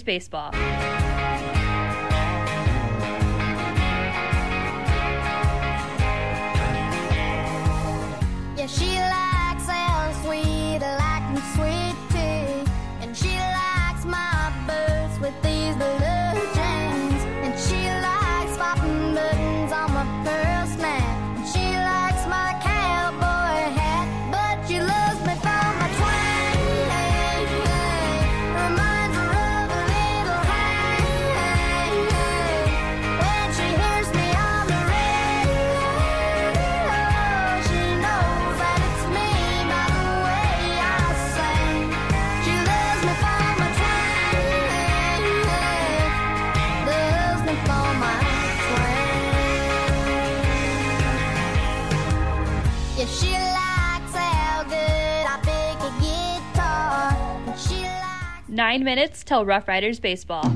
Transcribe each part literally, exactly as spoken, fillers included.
Baseball. Yeah, she likes our sweet, like me sweet tea. And she likes my boots with these blue jeans. And she likes popping buttons on my pearl snap. And she likes my cowboy hat, but she loves me for my twang. Reminds her of a little hang. When she hears me on the radio, she knows that it's me by the way I sing. She loves me for my twang. Loves me for my twang. Yeah, she likes how good I pick a guitar. And she likes Nine minutes till Rough Riders Baseball.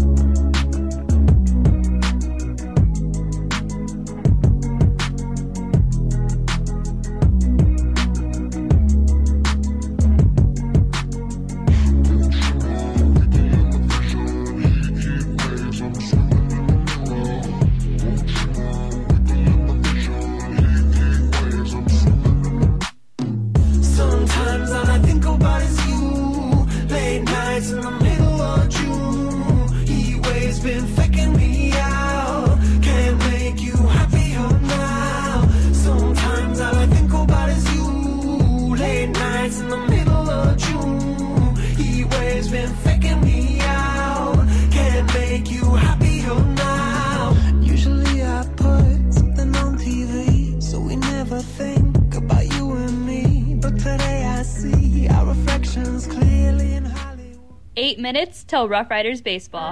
Sometimes all I think about is you. Late nights in the middle of June. Heat waves been faking me out. Can't make you happier now. Sometimes all I think about is you. Late nights in the middle of June. Heat waves been faking me out. Can't make you happier now. Usually I put something on T V, so we never think about you and me. But today I see our reflections clearly in Hollywood. Eight minutes till Rough Riders Baseball.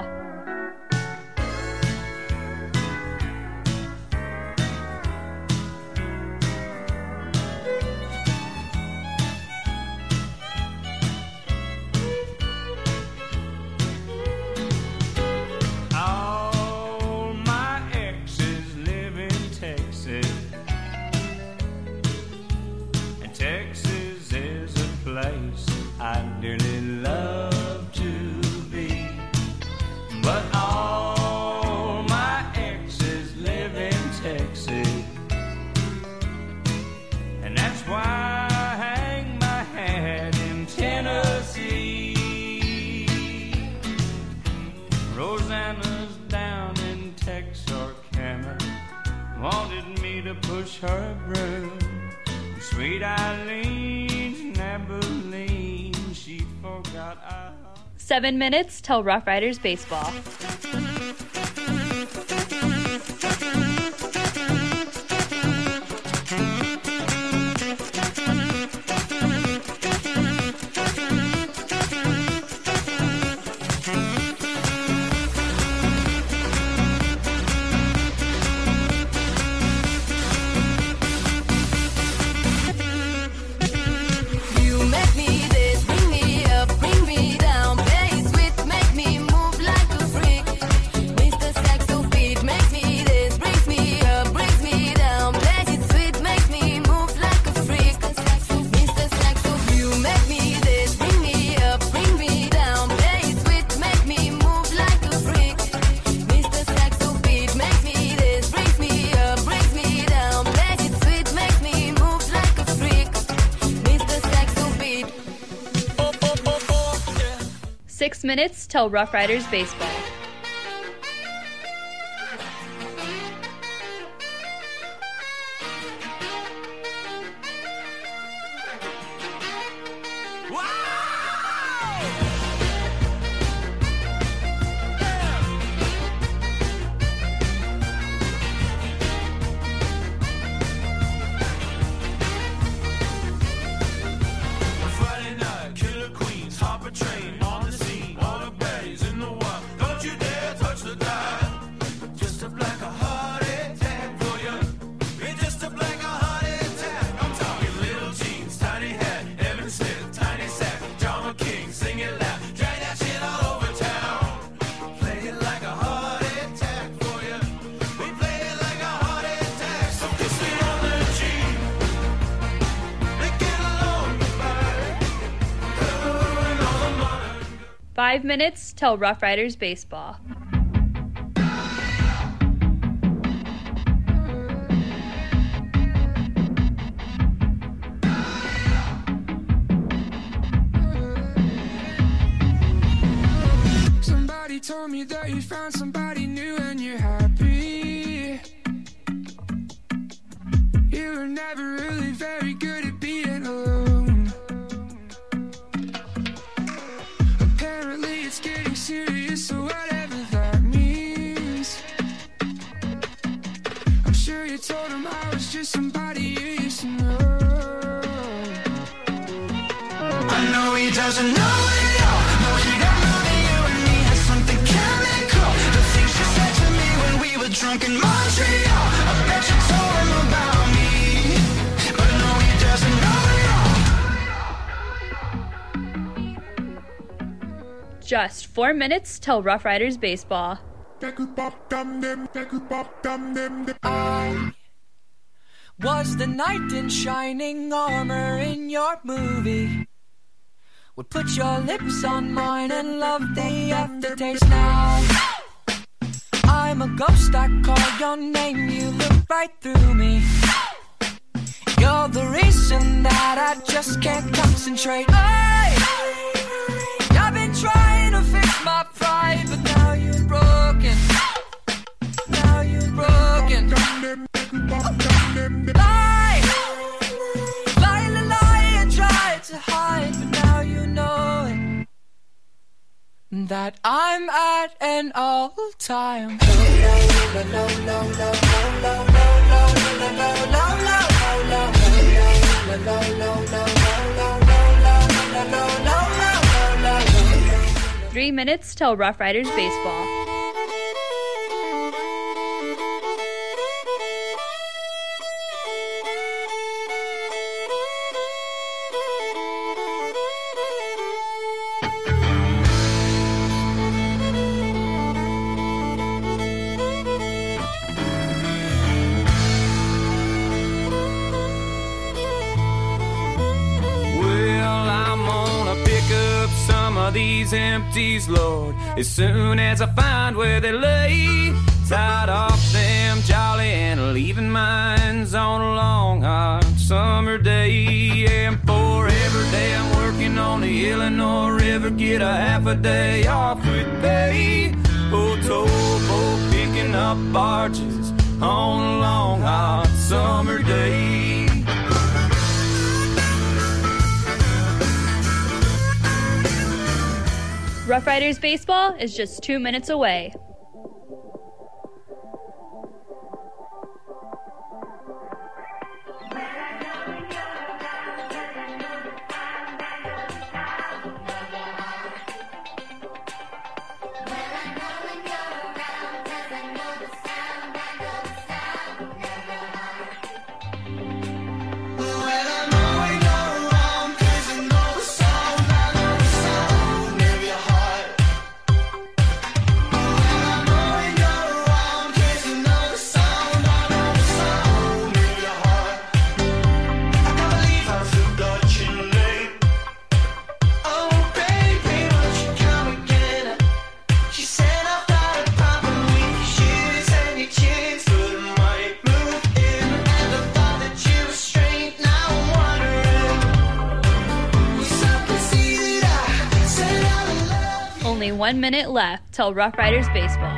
All my exes live in Texas, and Texas is a place I dearly love to be. But all my exes live in Texas, and that's why I hang my hat in Tennessee. Rosanna's down in Texarkana, wanted me to push her broom. Sweet Eileen's in Abilene, she forgot I... Seven minutes till Rough Riders Baseball. You make me this, bring me up, bring me down. Play it sweet, make me move like a freak. Mister Saxo beat makes me this, brings me up, brings me down. Play it sweet, make me move like a freak. Mister Saxo, you make me this, bring me up, bring me down. Play it sweet, make me move like a freak. Mister Saxo beat makes me this, brings me up, brings me down. Play it sweet, make me move like a freak. Mister Saxo beat. Six minutes till Rough Riders Baseball. Friday night, killer queens, hop a train on the scene. All the baddies in the wild. Don't you Five minutes till Rough Riders baseball. Somebody told me that you found somebody new and you're happy. You were never really very good at being alone. Apparently it's getting serious, so whatever that means. I'm sure you told him I was just somebody you used to know. I know he doesn't know it all. No, he don't know that you and me had something chemical. The things you said to me when we were drunk in Montreal. I bet you told him about me, but no, he doesn't know it all. Just four minutes till Rough Riders baseball. I was the knight in shining armor in your movie. Would put your lips on mine and love the aftertaste now. I'm a ghost, I call your name, you look right through me. You're the reason that I just can't concentrate. Hey! I've been trying to fix my pride, but now you're broken. Now you're broken. Lie! Lie, lie, lie, and try to hide, but now you know it. That I'm at an all-time. Three minutes till Rough Riders baseball. These empties, Lord, as soon as I find where they lay, tied off them jolly and leaving mines on a long hot summer day. And for every day I'm working on the Illinois River, get a half a day off with pay. Oh, towboat picking up barges on a long hot summer day. Rough Riders baseball is just two minutes away. Only one minute left till Rough Riders baseball.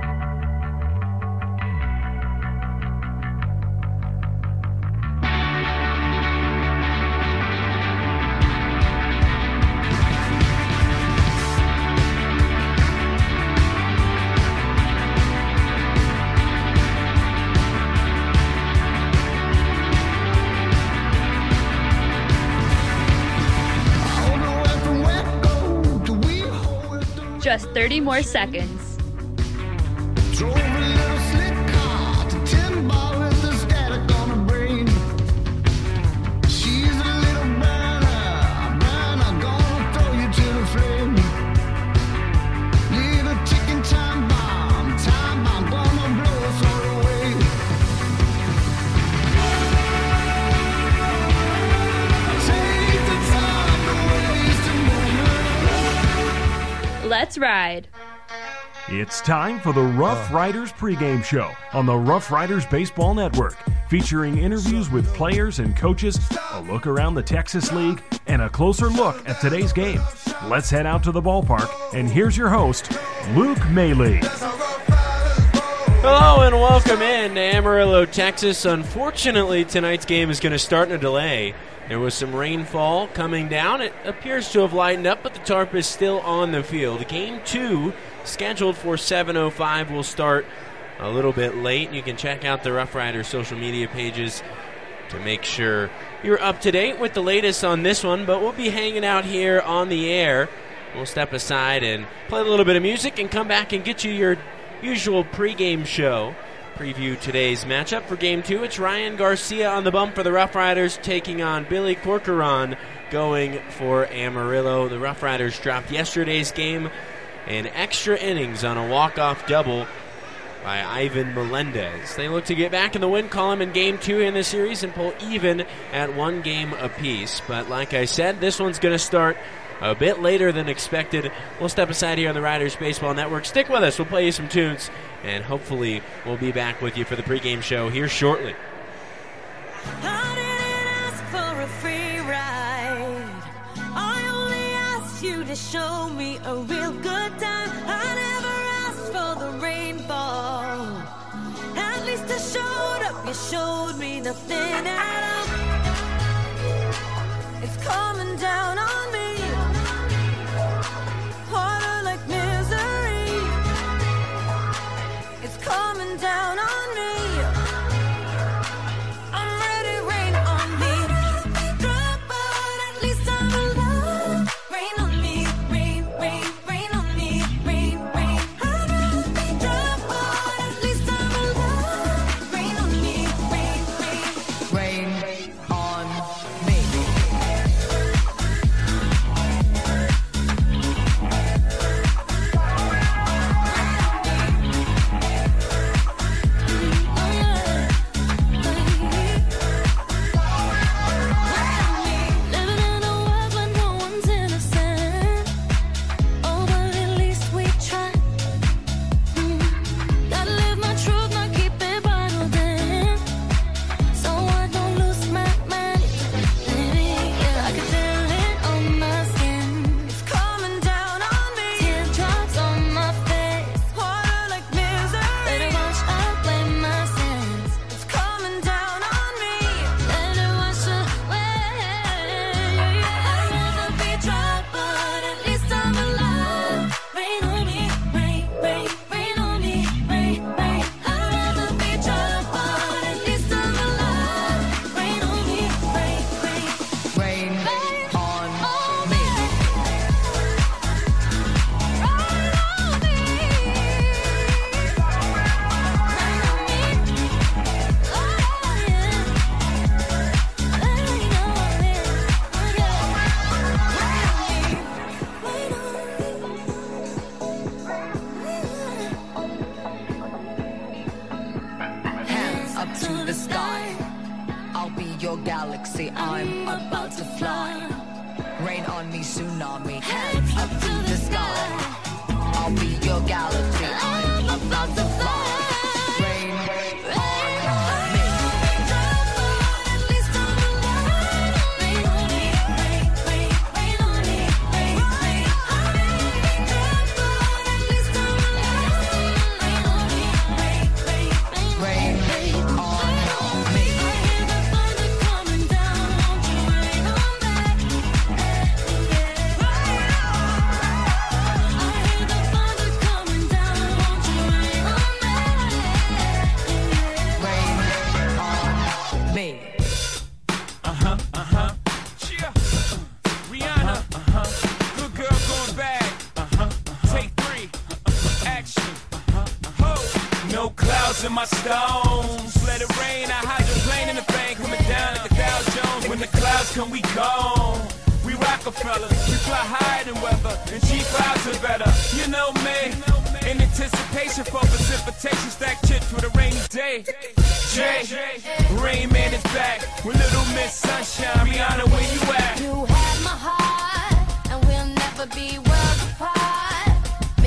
Just thirty more seconds. Drove a little slick car to Timber with the static on her brain. She's a little burner, burner, gonna throw you to the flame. Little ticking time bomb, time bomb, gonna blow us all away. Take the time to waste a moment. Let's ride. It's time for the Rough Riders pregame show on the Rough Riders Baseball Network, featuring interviews with players and coaches, a look around the Texas League, and a closer look at today's game. Let's head out to the ballpark, and here's your host, Luke Maley. Hello and welcome in to Amarillo, Texas. Unfortunately, tonight's game is going to start in a delay. There was some rainfall coming down. It appears to have lightened up, but the tarp is still on the field. Game two, scheduled for seven oh five, will start a little bit late. You can check out the Rough Riders social media pages to make sure you're up to date with the latest on this one, but we'll be hanging out here on the air. We'll step aside and play a little bit of music and come back and get you your usual pregame show. Preview today's matchup for Game two. It's Ryan Garcia on the bump for the Rough Riders, taking on Billy Corcoran going for Amarillo. The Rough Riders dropped yesterday's game in extra innings on a walk-off double by Ivan Melendez. They look to get back in the win column in Game two in the series and pull even at one game apiece. But like I said, this one's going to start a bit later than expected. We'll step aside here on the Riders Baseball Network. Stick with us. We'll play you some tunes, and hopefully we'll be back with you for the pregame show here shortly. I didn't ask for a free ride. I only asked you to show me a real good time. I never asked for the rainfall. At least I showed up. You showed me nothing at all. It's coming down on me. Harder like misery. It's coming down on me. I'm ready, rain on me. Drop out, at least I'm alive. Rain on me, rain, rain, rain on me, rain, rain. I'd rather be drop out, at least I'm alive. Rain on me, rain, rain. Rain on me. Living in a world where no one's innocent. Oh, but at least we try. Mm. Gotta live my truth, not keep it bottled in. So I don't lose my mind. Baby, yeah, I can feel it on my skin. It's coming down on me. Teardrops on my face. Harder like misery. Better watch out, blame my sins. It's coming down on me. Better watch away. I'd rather be dry, but at least I'm alive. Rain on me, rain, rain, rain on me, rain, rain. I'd rather be dry, but at least I'm alive. Rain on me, rain, rain, Rain rain on on me. me. Rain on me. Rain on me. Oh, yeah. Rain on me. Rain Hands up to the sky. I'll be your galaxy. I'm about to fly. Rain on me, tsunami. Hands up to the sky. I'll be your galaxy. I'm about to fly. Rain on me. At least I'm alive. Rain on me, rain, rain, rain on me, rain, rain. At least I'm alive. Rain on me, rain, rain, rain, Rain on me. I hear the thunder coming down. Won't you rain on me? I hear the thunder coming down. Won't you rain on me? Rain on me. Yeah. Rihanna, uh-huh. Good girl going bad. Uh-huh. Take three. Action. Ho. No clouds in my stones. Let it rain. I hydroplane in the bank. Coming down like a Dow Jones. When the clouds come, we gone. We Rockefellers. We fly higher than weather. And cheap clouds are better. You know me. In anticipation for precipitation. Stack chips with a rainy day. Jay, Rain Man is back with Little Miss Sunshine. Rihanna, where you at? You had my heart, and we'll never be worlds apart.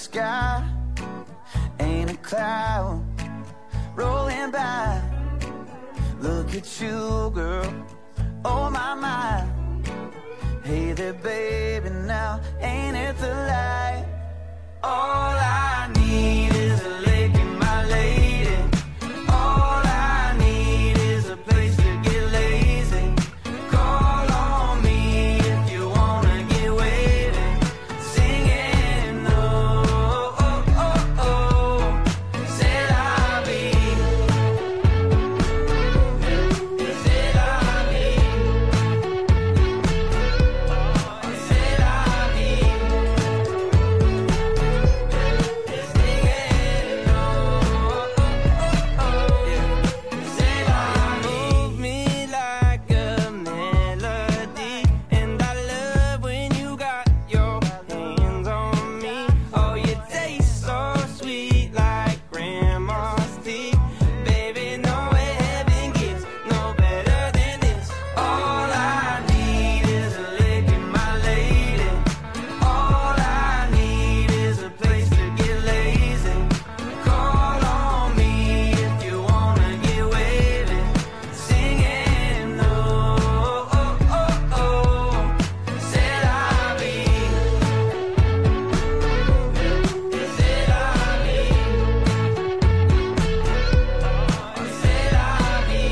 sky ain't a cloud rolling by. Look at you, girl, oh my, my. Hey there, baby, now ain't it the light? All I need is a lake and my lady. All I need is a place to get lazy. Call on me if you wanna get wavy. Singing, oh, oh, oh, oh. C'est la vie. C'est la vie. C'est la vie. Singing, oh, oh, oh, yeah. C'est la vie. Move me like a melody, and I love when you got your hands on me. Oh, you taste so sweet like grandma's tea. Baby, no heaven gets no better than this. All I need is a lick and my lady. All I need is a place to get lazy. Call on me if you wanna get wavy. Singing, oh, oh, oh, oh. C'est la vie. C'est la vie. C'est la vie.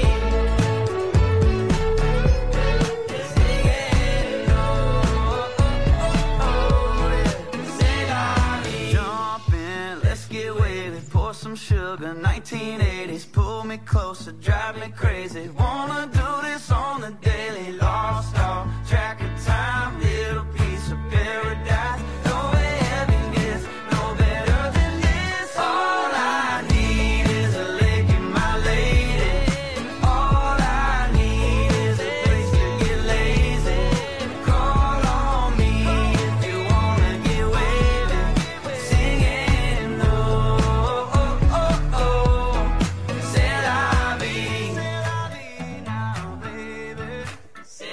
Singing, oh, oh, oh, yeah. C'est la vie. Jump in, let's get wavy. Pour some sugar, nineteen eighties. Pull me closer, drive me crazy. Wanna do this on the daily. Lost all track of time, little piece of paradise. No way heaven gets no better than this. All I need is a lick and my lady. All I need is a place to get lazy. Call on me if you wanna get wavy. Singing, oh, oh, oh, oh. C'est la vie. C'est la vie now, baby. C'est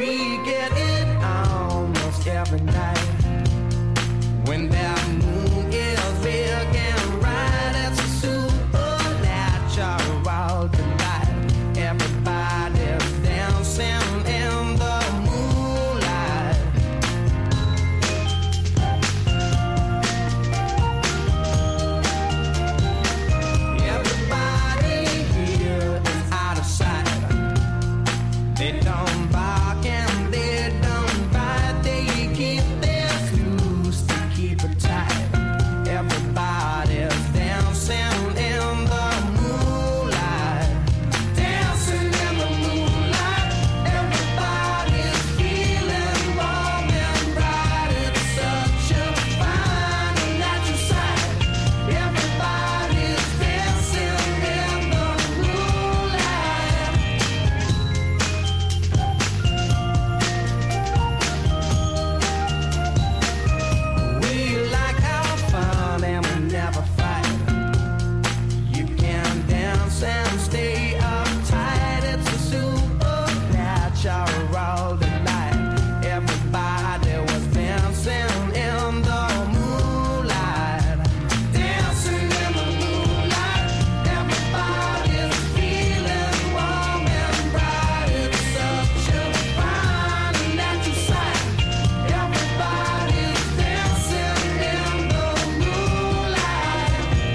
We get it almost every night. When that moon is big and bright, it's a supernatural delight. Everybody's dancing in the moonlight. Everybody here is out of sight. They don't bark and they don't bite. They keep their shoes to keep it tight. Everybody's dancing in the moonlight. Dancing in the moonlight. Everybody's feeling warm and bright. It's such a fine and natural sight. Everybody's dancing in the moonlight. We like our fun and we never fight. You can dance and stay uptight. It's a supernatural delight. Everybody was dancing in the moonlight. Dancing in the moonlight. Everybody's feeling warm and bright. It's such a fine and natural sight. Everybody's dancing in the moonlight.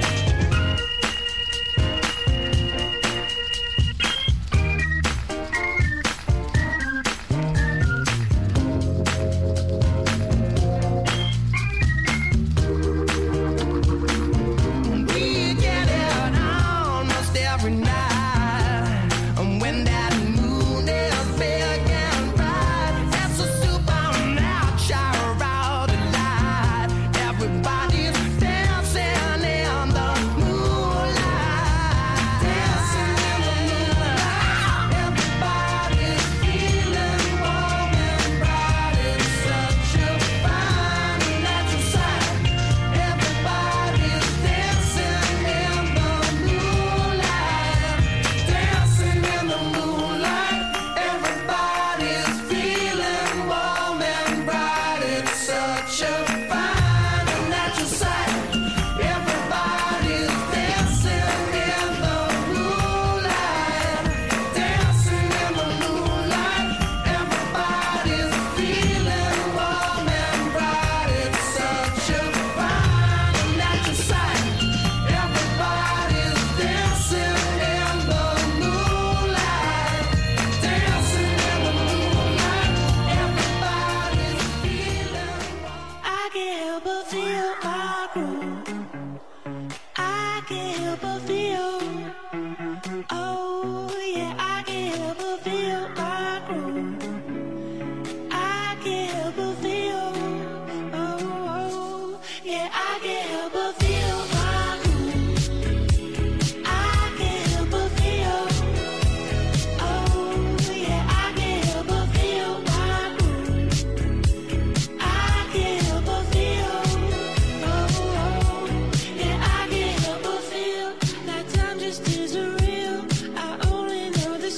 We get it almost every night. And when that moon is big and bright, it's a supernatural delight. Everybody's dancing in the moonlight. Dancing in the moonlight. Everybody's feeling warm and bright. It's such a fine and natural sight. Everybody's dancing in the moonlight. Dancing in the moonlight. Everybody's feeling warm and bright. It's such a fine and natural sight. Everybody's dancing in the moonlight. Dancing in the moonlight. Everybody's feeling warm and bright. It's such a fine and natural sight. Everybody's dancing in the moonlight. Dancing in the moonlight. Everybody's feeling. I can't help but feel my groove. I can't help but feel. Oh yeah, I can't help but feel my groove. I can't help but feel. Oh, oh yeah, I can't help but feel my groove. I can't help but feel. Oh yeah, I can't help but feel my groove. I can't help but feel. Oh, oh yeah, I can't help but feel that time just isn't real. I only know the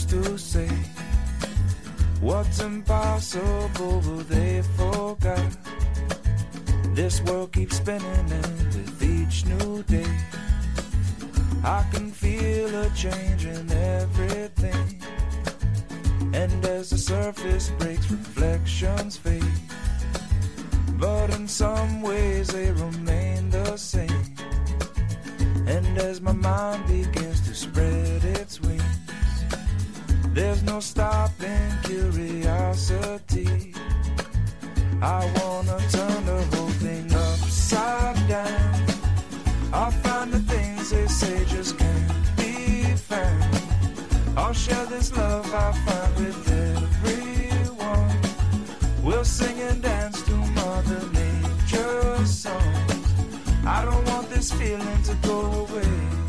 to say what's impossible, but they forgot. This world keeps spinning, and with each new day I can feel a change in everything. And as the surface breaks, reflections fade, but in some ways they remain the same. And as my mind begins to spread its wings, there's no stopping curiosity. I wanna turn the whole thing upside down. I'll find the things they say just can't be found. I'll share this love I find with everyone. We'll sing and dance to Mother Nature's songs. I don't want this feeling to go away.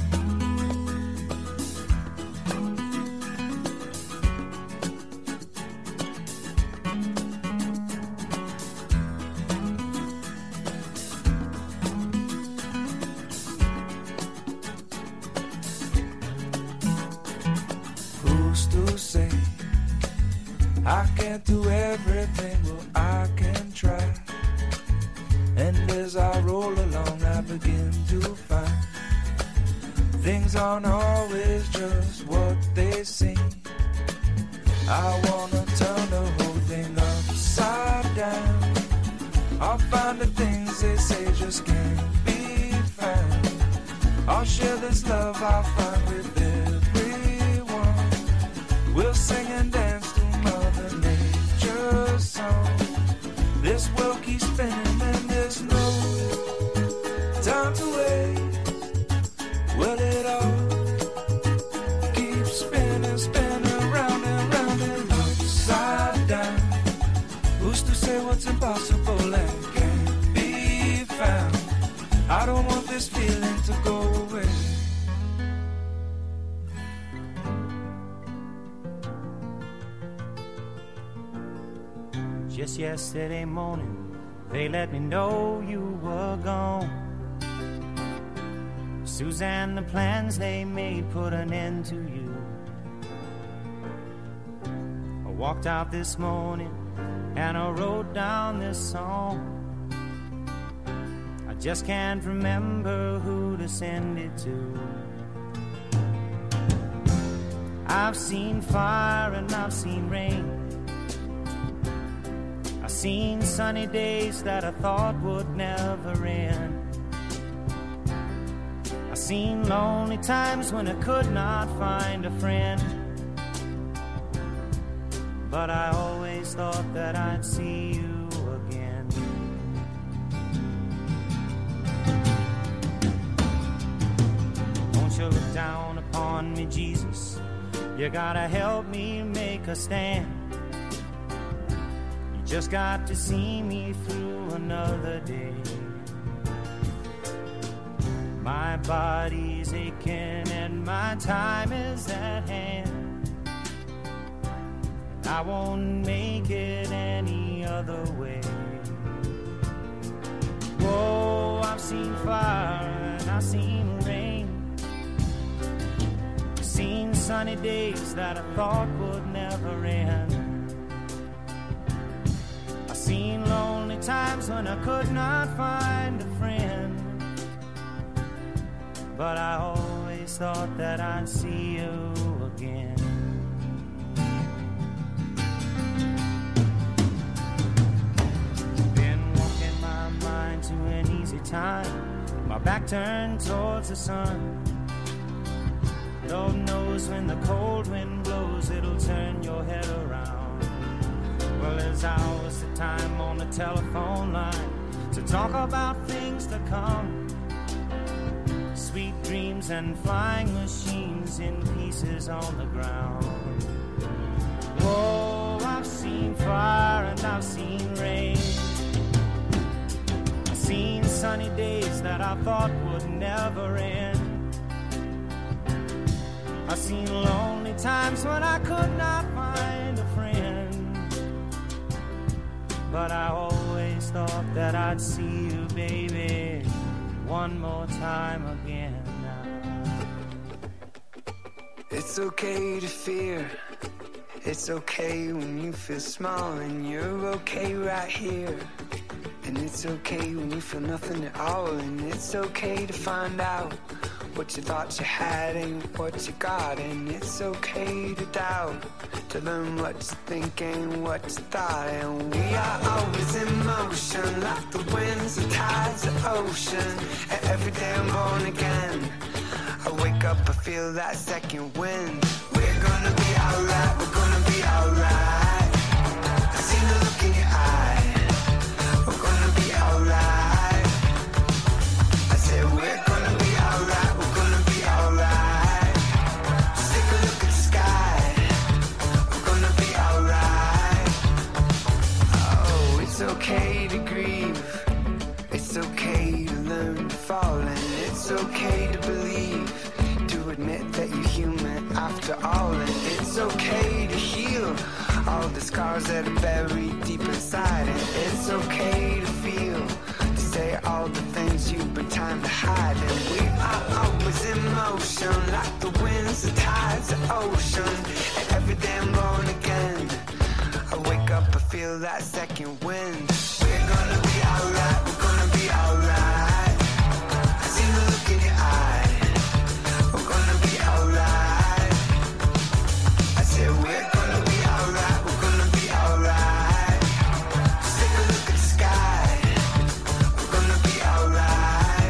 Say I can't do everything, well I can try. And as I roll along I begin to find things aren't always just what they seem. I wanna turn the whole thing upside down. I'll find the things they say just can't be found. I'll share this love I find with everyone. We'll sing and dance to Mother Nature's song. This world keeps spinning and there's no time to waste. Well, it all keeps spinning, spinning round and round and upside down. Who's to say what's impossible and can't be found? I don't want this feeling to go away. Just yesterday morning, they let me know you were gone. Suzanne, the plans they made put an end to you. I walked out this morning and I wrote down this song. I just can't remember who to send it to. I've seen fire and I've seen rain. I've seen sunny days that I thought would never end. I've seen lonely times when I could not find a friend. But I always thought that I'd see you again. Won't you look down upon me, Jesus? You gotta help me make a stand. Just got to see me through another day. My body's aching and my time is at hand. I won't make it any other way. Whoa, I've seen fire and I've seen rain. I've seen sunny days that I thought would never end. Seen lonely times when I could not find a friend. But I always thought that I'd see you again. Been walking my mind to an easy time, my back turned towards the sun. Lord knows when the cold wind blows, it'll turn your head around. Well, there's hours of time on the telephone line to talk about things to come. Sweet dreams and flying machines in pieces on the ground. Whoa, I've seen fire and I've seen rain. I've seen sunny days that I thought would never end. I've seen lonely times when I could not find a friend. But I always thought that I'd see you, baby, one more time again now. It's okay to fear. It's okay when you feel small and you're okay right here. And it's okay when you feel nothing at all. And it's okay to find out what you thought you had ain't what you got. And it's okay to doubt, to learn what you think ain't what you thought. And we are always in motion, like the winds, the tides, the ocean. And every day I'm born again. I wake up, I feel that second wind. We're gonna be alright, we're gonna be alright. I see the look in your eye. We're gonna be alright. I said we're gonna be alright, we're gonna be alright. Just take a look at the sky. We're gonna be alright. Oh, it's okay to grieve. It's okay to learn to fall. And it's okay to believe, to admit that you're human after all. And it's okay to heal all the scars that are buried deep inside. And it's okay to feel, to say all the things you've been trying to hide. And we are always in motion, like the winds, the tides, the ocean. And every day I'm born again. I wake up, I feel that second wind. We're gonna be alright, we're gonna be alright. I see the look in your eye. We're gonna be alright. I said we're gonna be alright, we're gonna be alright. Just take a look at the sky. We're gonna be alright.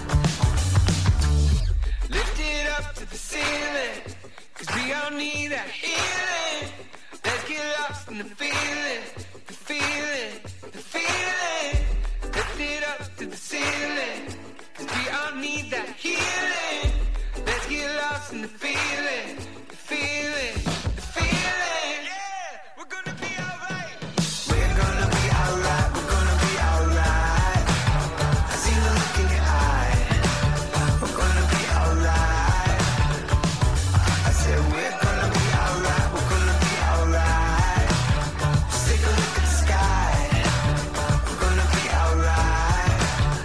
Lift it up to the ceiling, 'cause we all need that healing. Let's get lost in the feeling, the feeling, the feeling. Lift it up to the ceiling, 'cause we all need that healing. Let's get lost in the feeling, the feeling, the feeling. Yeah, we're gonna be alright. We're gonna be alright, we're gonna be alright. I see the look in your eye. We're gonna be alright. I said we're gonna be alright, we're gonna be alright. Just take a look at the sky. We're gonna be alright.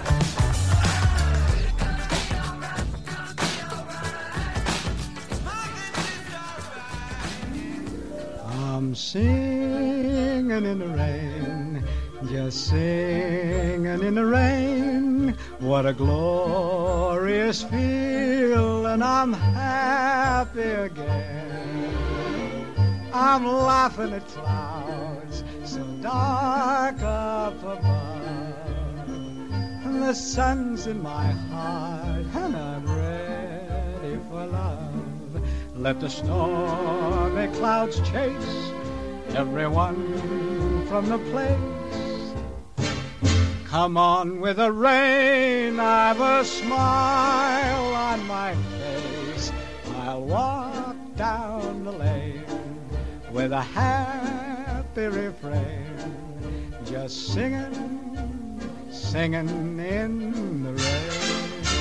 I'm singing in the rain, just singing in the rain. What a glorious feeling, I'm happy again. I'm laughing at clouds so dark up above. And the sun's in my heart and I'm ready for love. Let the stormy clouds chase everyone from the place. Come on with the rain, I've a smile on my face. I'll walk down the lane with a happy refrain, just singing, singing in the rain.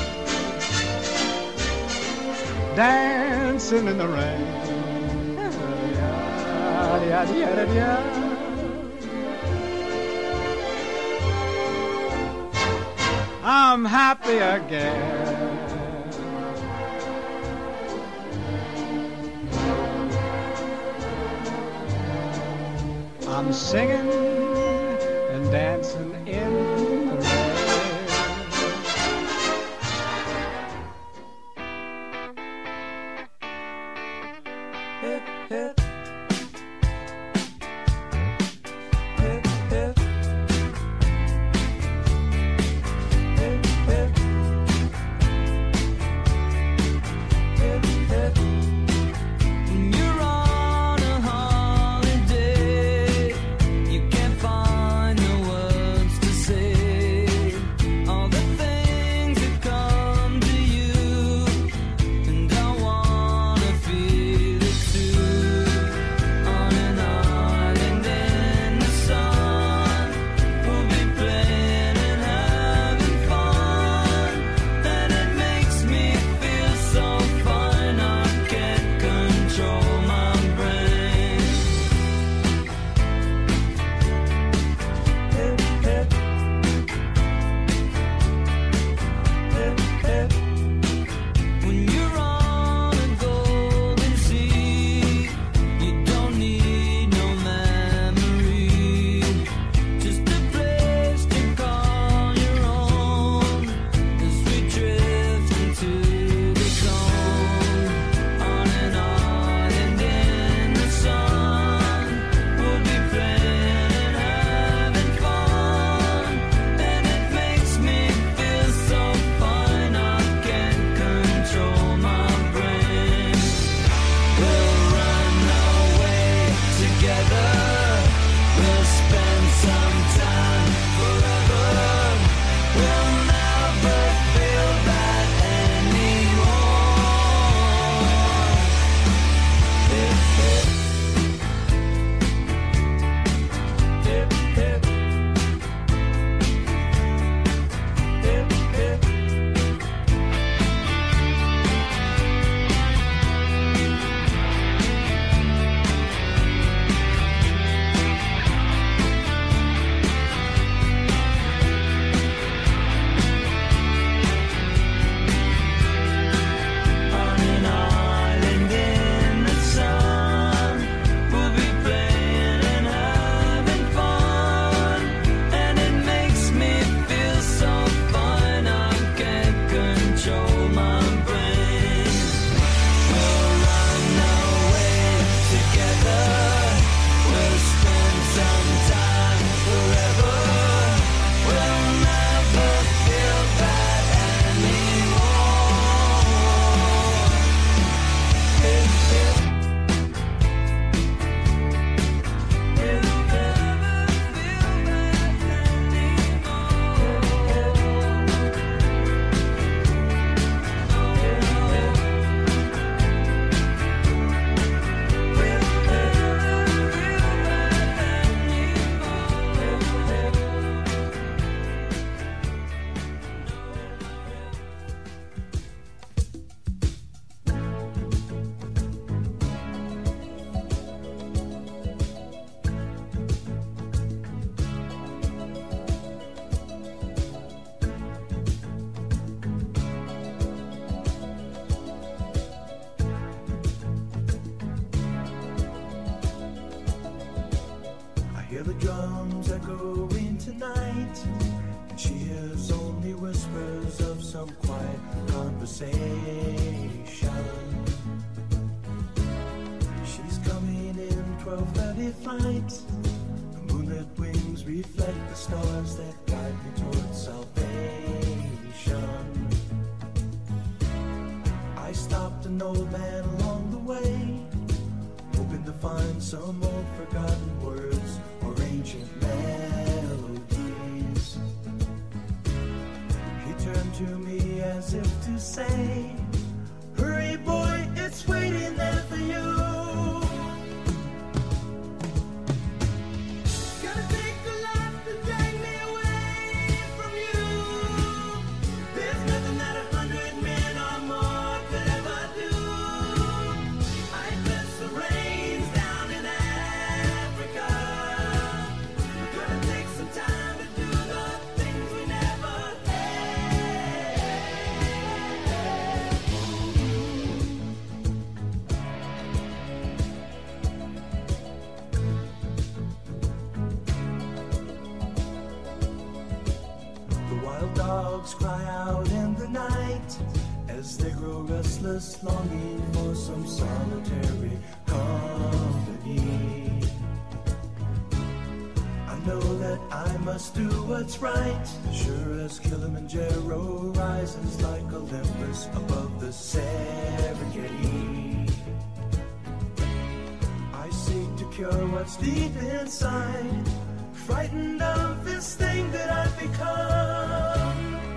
Dancing in the rain. I'm happy again. I'm singing and dancing in the rain. Hip, hip. Hip, hip. Hip, hip. Hip, hip. When you're on a holiday, you can't find the words to say all the things that come to you, and I wanna feel it too. conversation. She's coming in twelve thirty flight. The moonlit wings reflect the stars that guide me towards salvation. I stopped an old man along the way, hoping to find some old forgotten words or ancient melodies. He turned to me as if to say, hurry boy, it's waiting there for you. Gotta take a life to drag me away from you. There's nothing that a hundred men or more could ever do. I bless the rains down in Africa. Gonna take some time to do the things we never The wild dogs cry out in the night as they grow restless, longing for some solitary company. I know that I must do what's right, sure as Kilimanjaro rises like Olympus above the Serengeti. I seek to cure what's deep inside, frightened of this thing that I've become.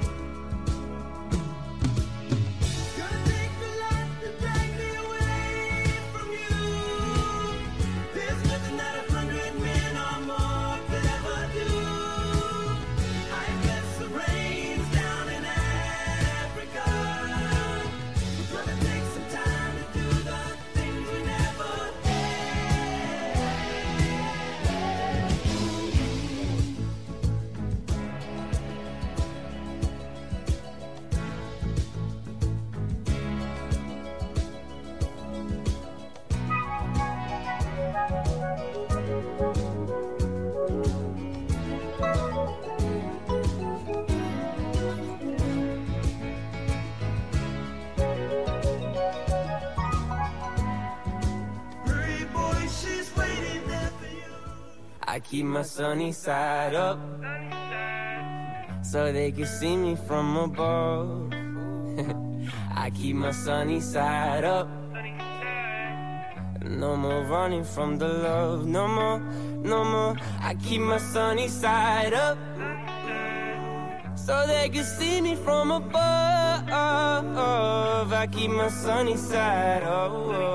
Gonna take a life to drag me away from you. There's nothing that a hundred men or more could ever do. I bless the rains down in Africa. We're gonna take some time to do the things we never Hurry, boy, she's waiting there for you. I keep my sunny side up so they can see me from above. I keep my sunny side up. No more running from the love. No more, no more. I keep my sunny side up so they can see me from above. I keep my sunny side up.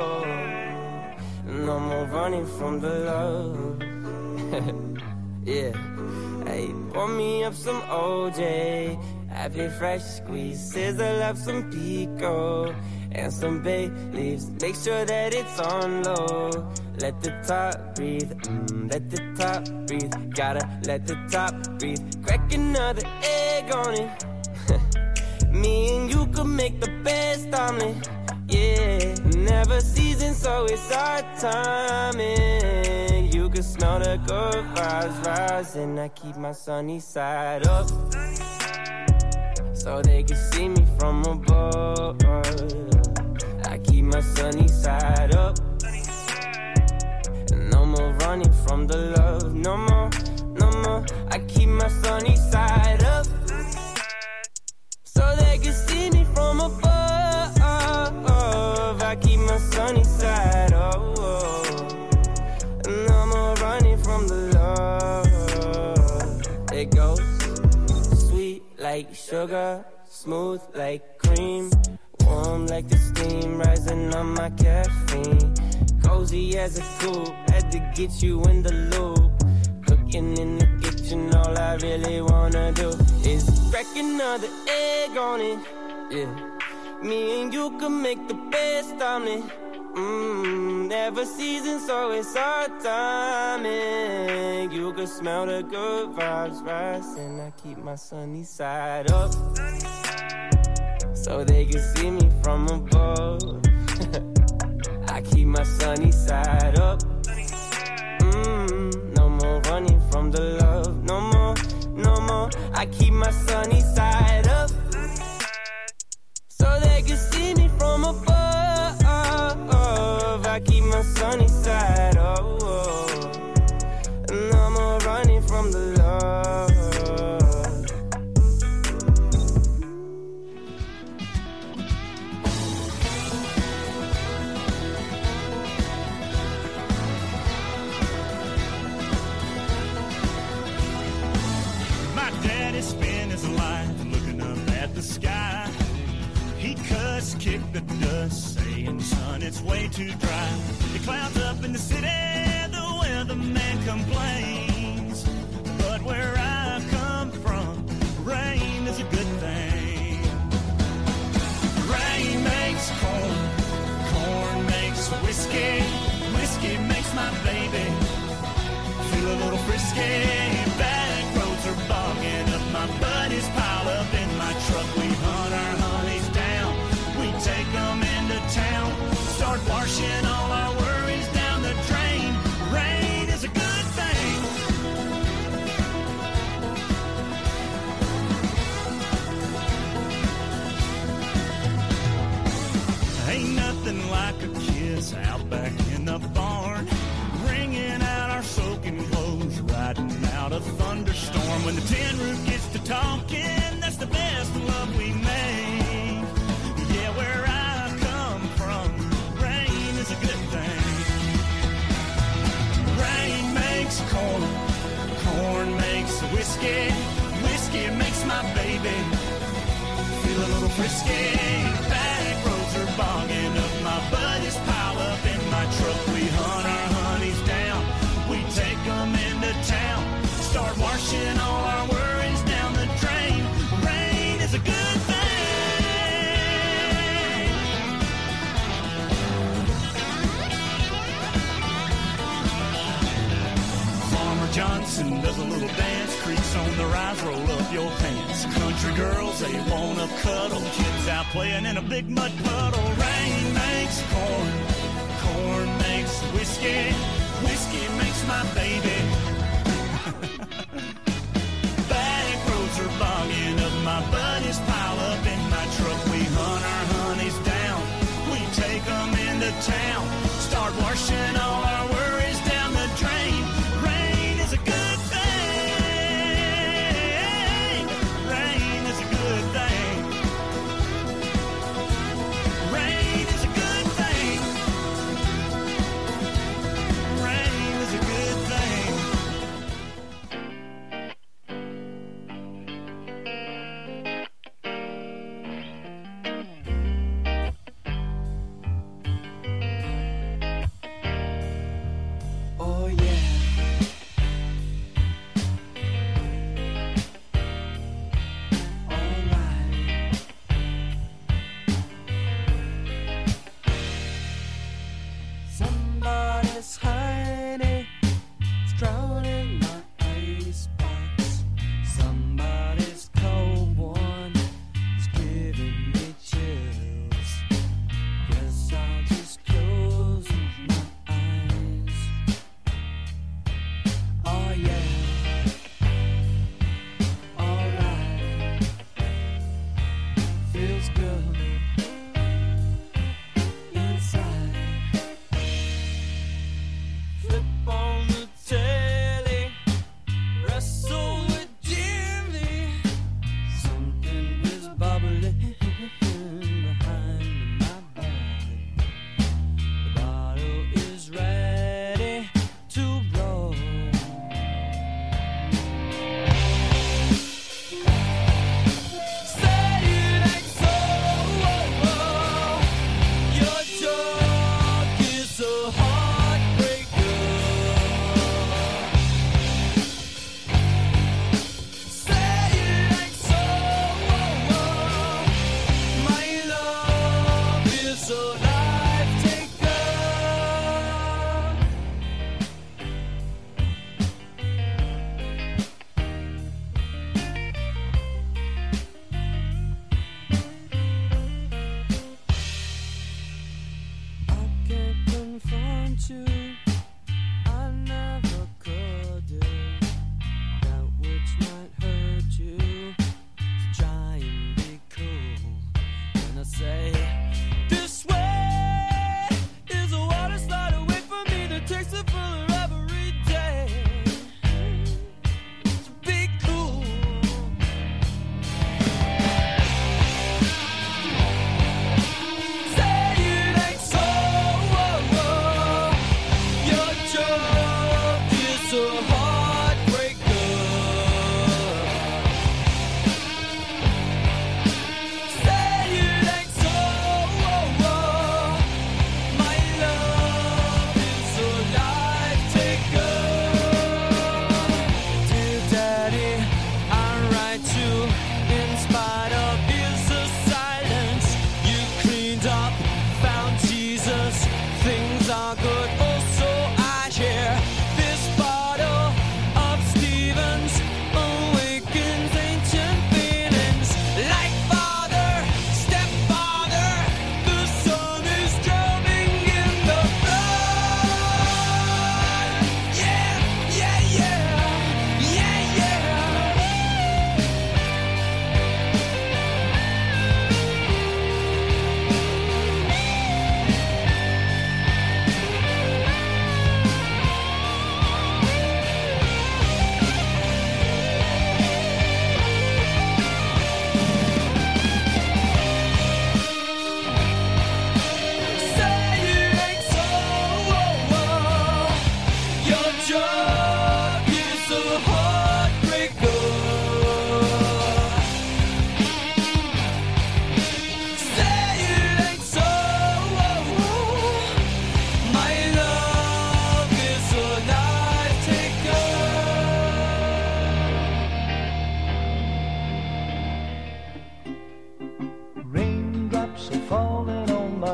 No more running from the love. Yeah. Hey, pour me up some O J, have it fresh squeeze, sizzle up some pico and some bay leaves. Make sure that it's on low. Let the top breathe, mm, let the top breathe. Gotta let the top breathe. Crack another egg on it. Me and you could make the best omelet. Yeah, never seasoned, so it's our timing. You can smell the good vibes rising. I keep my sunny side up so they can see me from above. I keep my sunny side up. No more running from the love. No more, no more. I keep my sunny side up so they can see me from above. I keep my sunny side up. No more running from the love. It goes sweet like sugar, smooth like cream, warm like the steam rising on my caffeine. Cozy as a coop, had to get you in the loop. Cooking in the kitchen, all I really wanna do is crack another egg on it. Yeah, me and you can make the best omelet. Mmm, never seasoned, so it's our timing. You can smell the good vibes rising. I keep my sunny side up so they can see me from above. I keep my sunny side up. Mmm, no more running from the love. No more, no more. I keep my sunny side up so they my sunny side. Oh, oh. And I'm a running from the Lord. My daddy spent his life looking up at the sky. He cussed, kicked the dust, saying, son, it's way too dry. The clouds up in the city, the weatherman complains. But where I come from, rain is a good thing. Rain makes corn, corn makes whiskey, whiskey makes my baby feel a little frisky. Back roads are bogging up, my buddies pile up in my truck. We hunt our honeys down, we take them into town, start washing all our worries down the drain. Rain is a good thing. Ain't nothing like a kiss out back in the barn, wringing out our soaking clothes, riding out a thunderstorm. When the tin roof gets to talking, that's the best love we make. Yeah, where I come from, rain is a good thing. Rain makes corn, corn makes whiskey, whiskey makes my baby feel a little frisky. Back roads are bogging up, my buddies pile up in my truck. We hunt our honeys down, we take them into town, start washing all our worries down the drain. Rain is a good thing. Farmer Johnson does a little dance, creaks on the rise, roll up your pants. Country girls, they wanna cuddle, kids out playing in a big mud puddle. Rain makes corn, corn makes whiskey, whiskey makes my baby. Back roads are bogging up, my buddies pile up in my truck. We hunt our honeys down, we take them into town, start washing all our worries down the drain. Rain is a good thing. Rain is a good thing. Rain is a good thing. Rain is a good thing.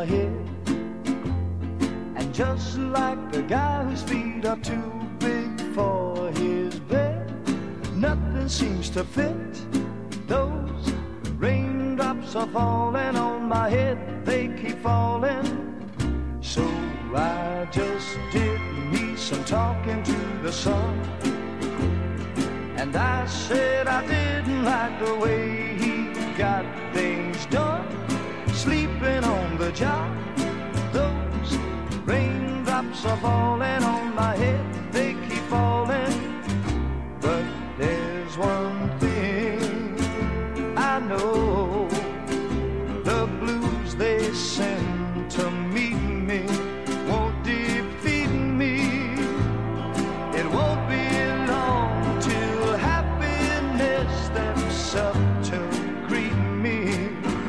my head. And just like the guy whose feet are too big for his bed, nothing seems to fit. Those raindrops are falling on my head, they keep falling. So I just did me some talking to the sun. And I said I didn't like the way he got things done, sleeping on the job. Those raindrops are falling on my head, they keep falling. But there's one thing I know, the blues they send to meet me won't defeat me. It won't be long till happiness steps up to greet me.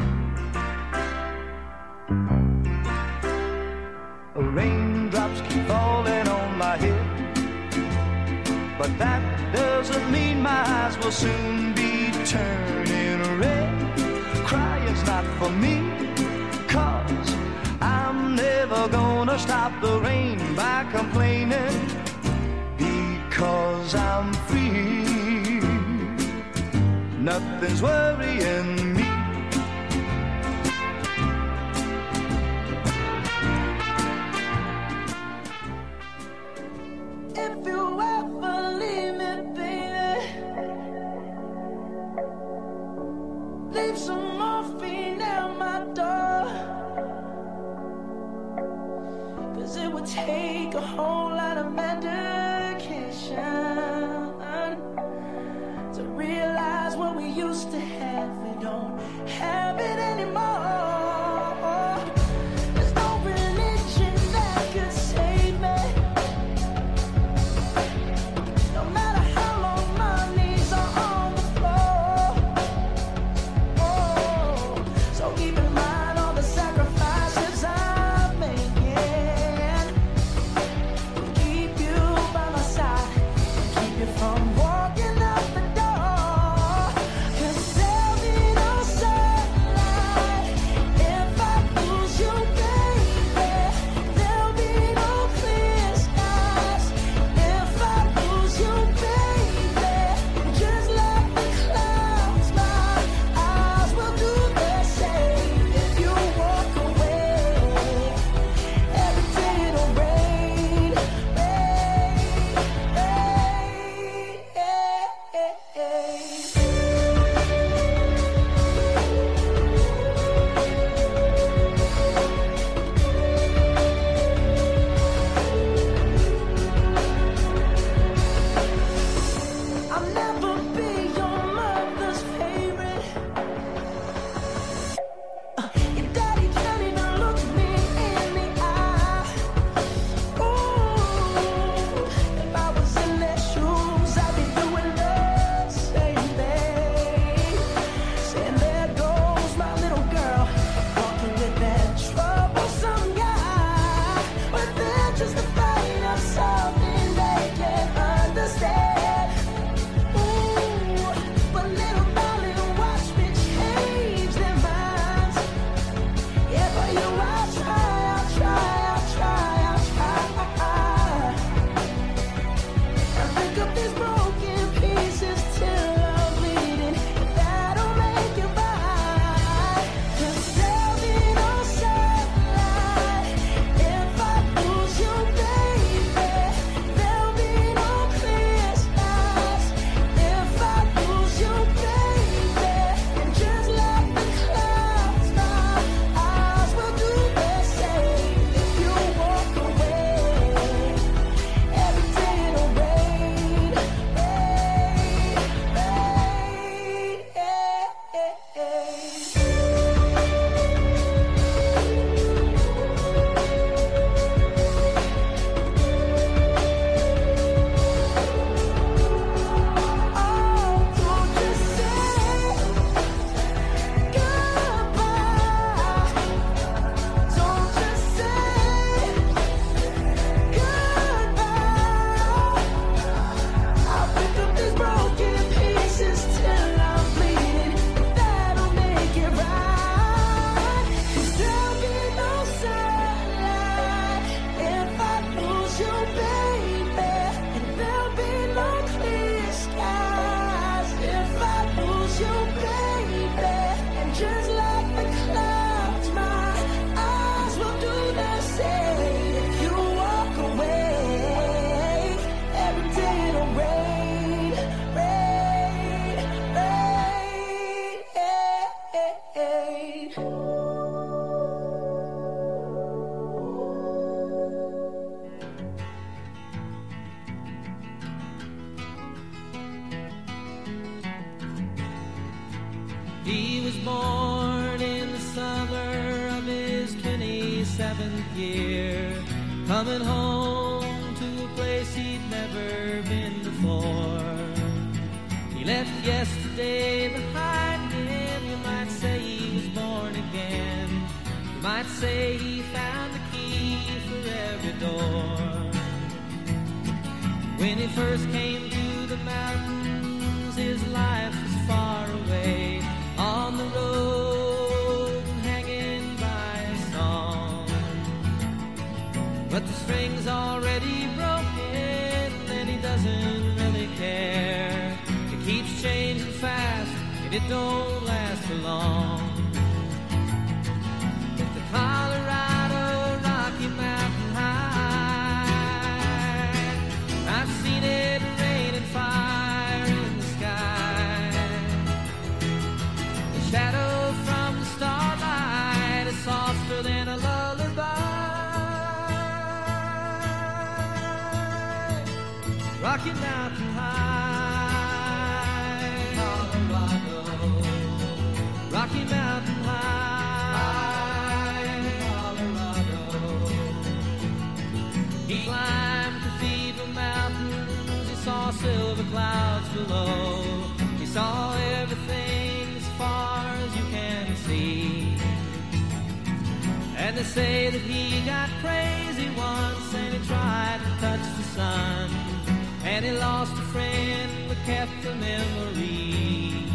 Raindrops keep falling on my head, but that doesn't mean my eyes will soon be turning red. Crying's not for me, 'cause I'm never gonna stop the rain by complaining, because I'm free. Nothing's worrying me. If you ever leave me, baby, leave some morphine at my door. 'Cause it would take a whole lot of medication to realize what we used to have. We don't have it anymore. There's no religion that could save me. No matter how long my knees are on the floor. Oh, so keep in mind all the sacrifices I'm making to keep you seventh year, coming home to a place he'd never been before. He left yesterday behind him. You might say he was born again. You might say he found the key for every door. When he first came to the mountains, his life was far away on the road, hanging by a song. But the string's already broken and he doesn't really care. It keeps changing fast and it don't last for long. But the Colorado Rocky Mountain High, I've seen it rain and fire in the sky. The shadow from the starlight is softer than a lullaby. Rocky Mountain High, Colorado. Rocky Mountain High, Colorado. He climbed Cathedral Mountains. He saw silver clouds below. He saw everything as far as you can see. And they say that he got crazy once and he tried to touch the sun. And he lost a friend but kept the memory.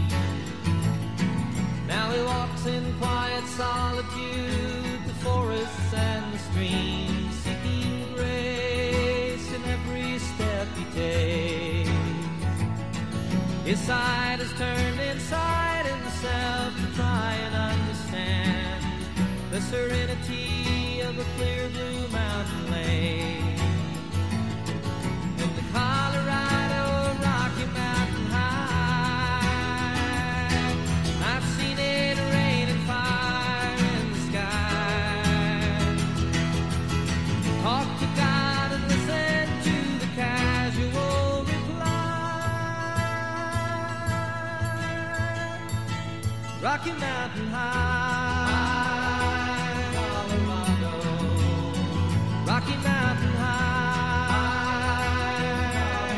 Now he walks in quiet solitude, the forests and the streams, seeking grace in every step he takes. His side is turned inside himself to try and understand the serenity of a clear blue mountain lake. In the Colorado Rocky Mountain High, I've seen it rain and fire in the sky. Talk to God and listen to the casual reply. Rocky Mountain High, Colorado. Rocky Mountain High,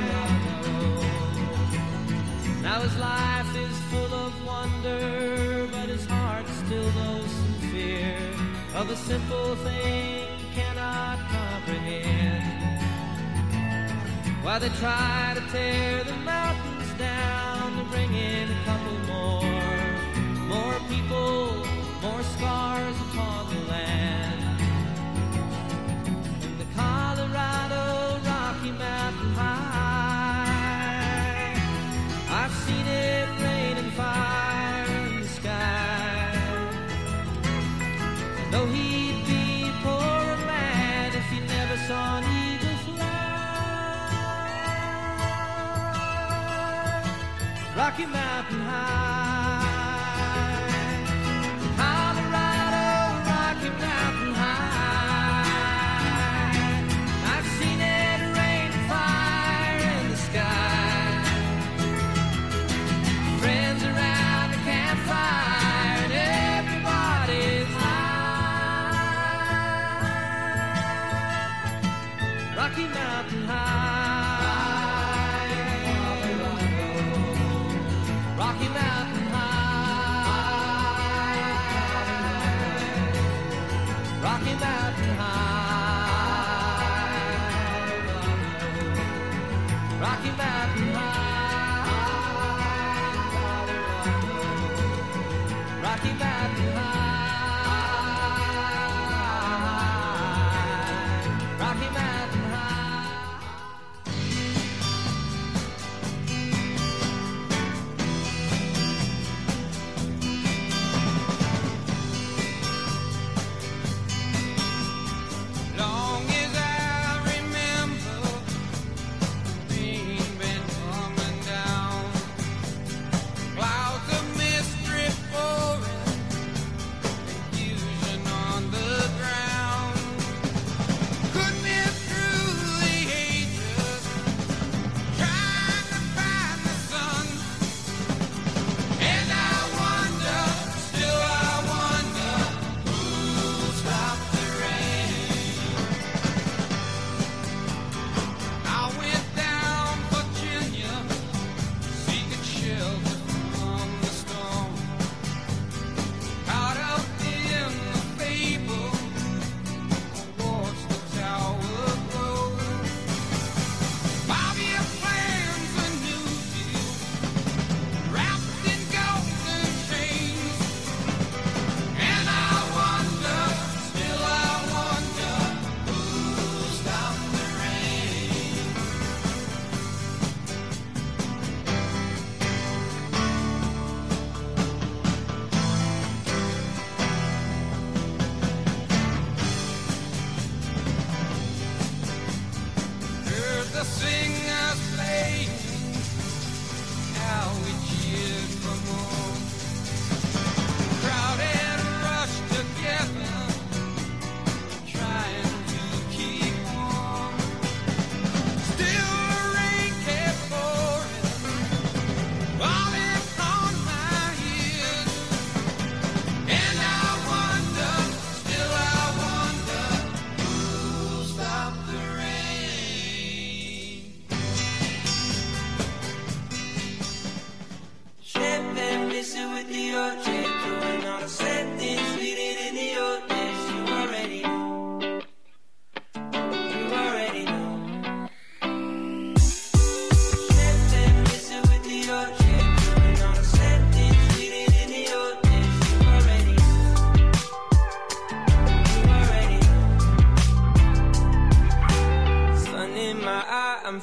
Colorado. Now his life is full of wonder, but his heart still knows some fear of a simple thing he cannot comprehend. While they try to tear the mountains down to bring in a couple more, more people, more scars upon the land. In the Colorado Rocky Mountain High, I've seen it rain and fire in the sky. And though he'd be poor and mad if he never saw an eagle fly. Rocky Mountain High, Colorado Rocky Mountain High, I've seen it rain and fire in the sky. Friends around the campfire and everybody's high. Rocky Mountain High, Colorado. Rocky Mountain High, Rocky Mountain High, Rocky Mountain High, Rocky Mountain High, Rocky Mountain High.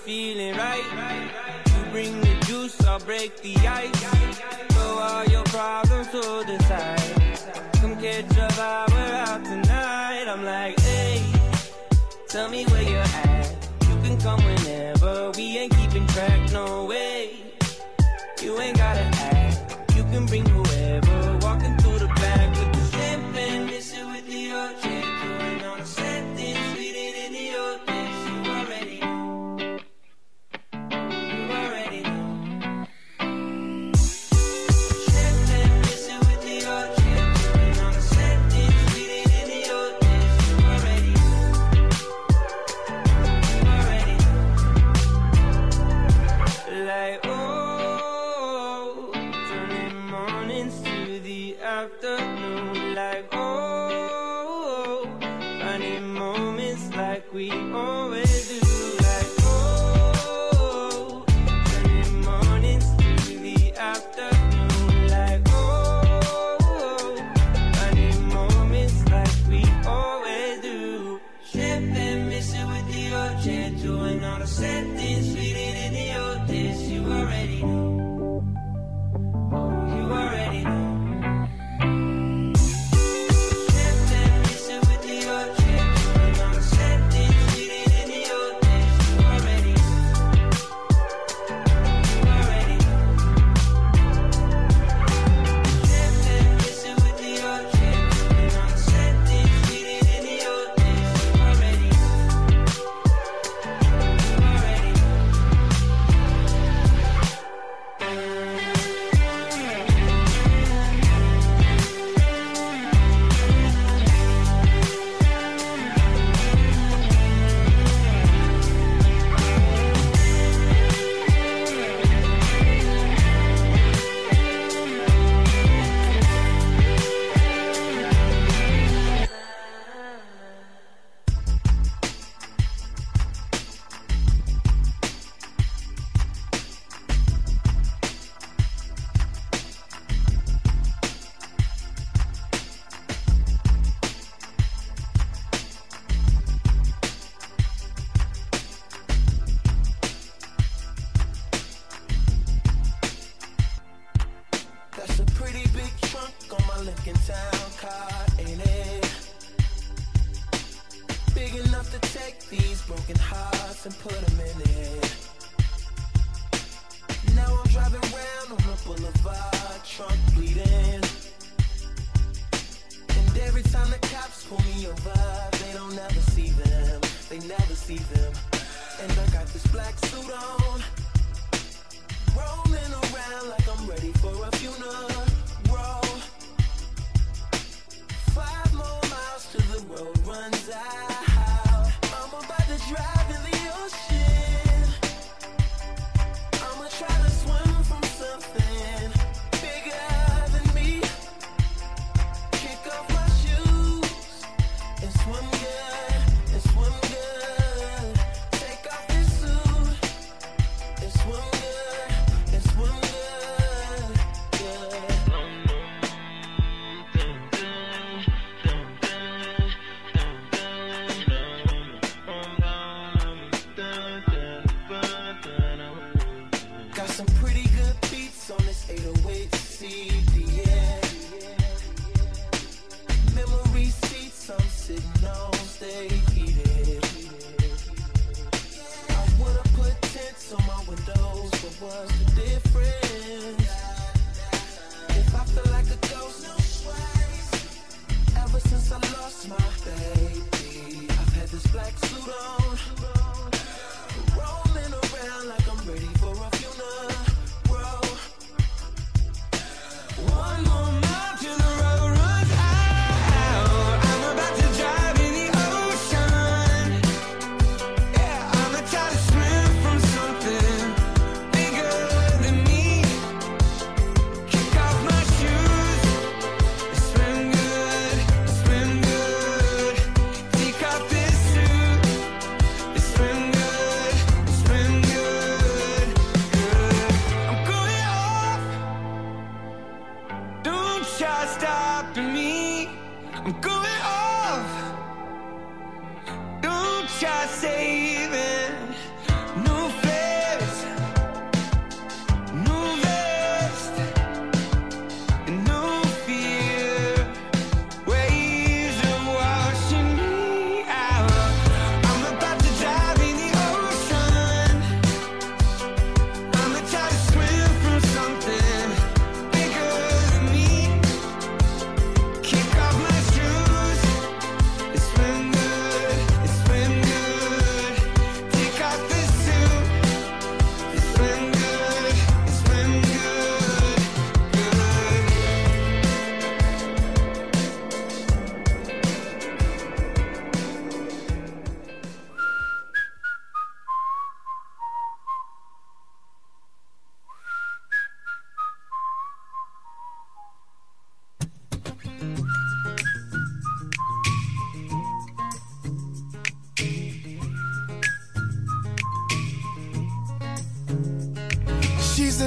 feeling right. You bring the juice, I'll break the ice. Throw all your problems to the side. Come catch a vibe, we're out tonight. I'm like, hey, tell me where you're at. You can come whenever, we ain't keeping track, no way. You ain't gotta act, you can bring whoever. Walking through the back with the champagne, mixing with the O J. Pouring on a setting, sweeter than the old days. You already know, you already know. Champagne, mixing with the O J. Pouring on a setting, sweeter than the old days. You already know, you already know. Like, oh, turning mornings to the afternoon. Like, oh, finding moments like we always do. Like, oh, turning mornings to the afternoon. Like, oh, finding moments like we always do. Champagne mixing with the O J, doing all the same things, sweeter than the old days. You already know, you already know. Champagne mixing with the O J, doing all the same things, sweeter than the old days. You already know, you already know. Champagne mixing with the O J, doing all the same things, sweeter than the old days. You already know, you already know. That's a pretty big trunk on my Lincoln Town car, ain't it? Big enough to take these broken hearts and put them in it. Now I'm driving round on the boulevard, trunk bleeding. And every time the cops pull me over, they don't ever see them, they never see them. And I got this black suit on, rolling around like I'm ready for a funeral. Five more miles till the road runs out. I'm about to drive in the ocean. I'ma try to swim from something bigger than me. Kick off my shoes and swim good, and swim good. Take off this suit and swim good, and swim good, good. Got some pretty good beats on this eight oh eight C D, yeah. Memory seats I'm sitting on, stay heated. I would've put tents on my windows, but what's the difference? If I feel like a ghost, ever since I lost my baby, I've had this black suit on, rolling around like I'm ready for a funeral. One more mile till the road runs out. I'm about to drive in the ocean. Yeah, I'ma try to swim from something bigger than me. Kick off my shoes and swim good, swim good. Take off this suit and swim good, swim good, good. I'm going off. Don't try stopping me. I'm going off. Don't try saving. No.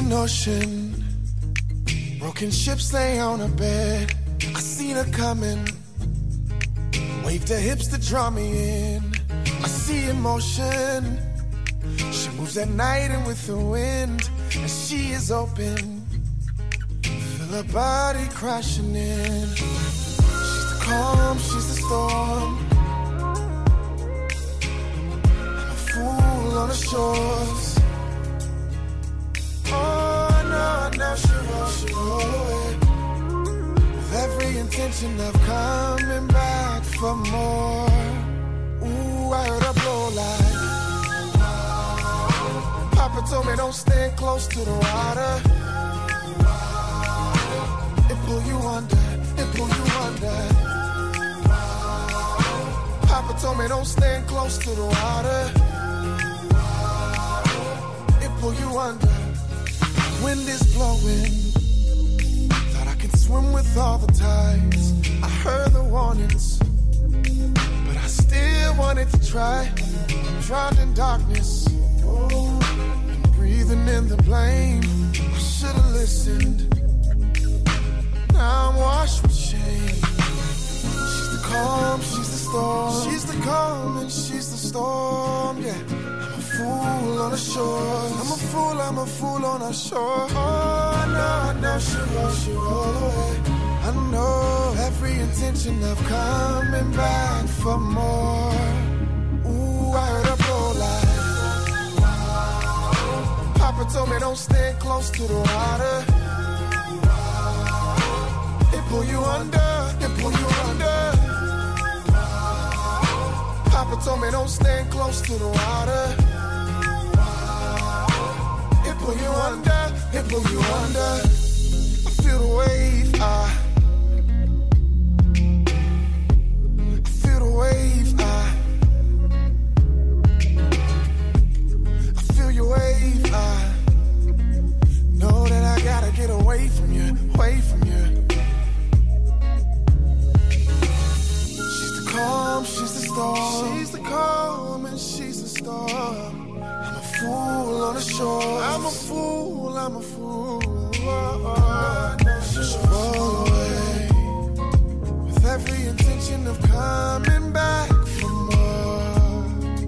an ocean. Broken ships lay on her bed. I seen her coming. Waved her hips to draw me in. I see emotion. She moves at night and with the wind. And she is open. Feel her body crashing in. She's the calm, she's the storm. I'm a fool on the shores. Oh no, no, she roll, she roll away. With every intention of coming back for more. Ooh, I heard her blow like. Papa told me don't stand close to the water. It pull you under, it pull you under. Papa told me don't stand close to the water. It pull you under. Wind is blowing. Thought I could swim with all the tides. I heard the warnings, but I still wanted to try. I'm drowned in darkness. Oh. Breathing in the blame. I should've listened. Now I'm washed with shame. She's the calm, she's the storm. She's the calm and she's the storm, yeah. I'm a fool on the shore. I'm a fool, I'm a fool on the shore. Oh no, no, she roll, she roll away. I know every intention of coming back for more. Ooh, I heard her blow like. Papa told me don't stand close to the water. It pull you under, it pull you under. Papa told me don't stand close to the water. It pull you under, it pull you under. I feel the wave, I, I feel the wave, I, I feel your wave, I know that I gotta get away from you, away from you. She's the calm, she's the storm. She's the calm and she's the storm. I'm a fool on the shore. I'm a fool, I'm a fool. Oh, oh. She roll away with every intention of coming back for more.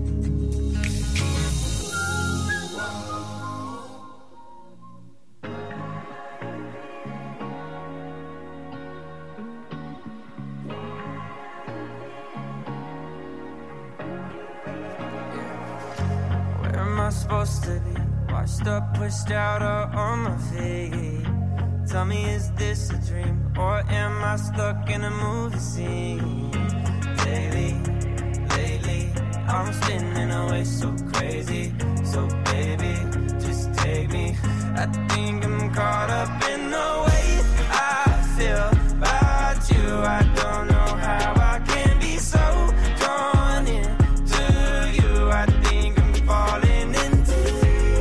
Where am I supposed to be? Washed up, pushed out, or on my feet? Tell me, is this a dream, or am I stuck in a movie scene? Daily, lately, I'm spinning away so crazy. So baby, just take me. I think I'm caught up in the way I feel about you. I don't know how I can be so drawn in to you. I think I'm falling in deep.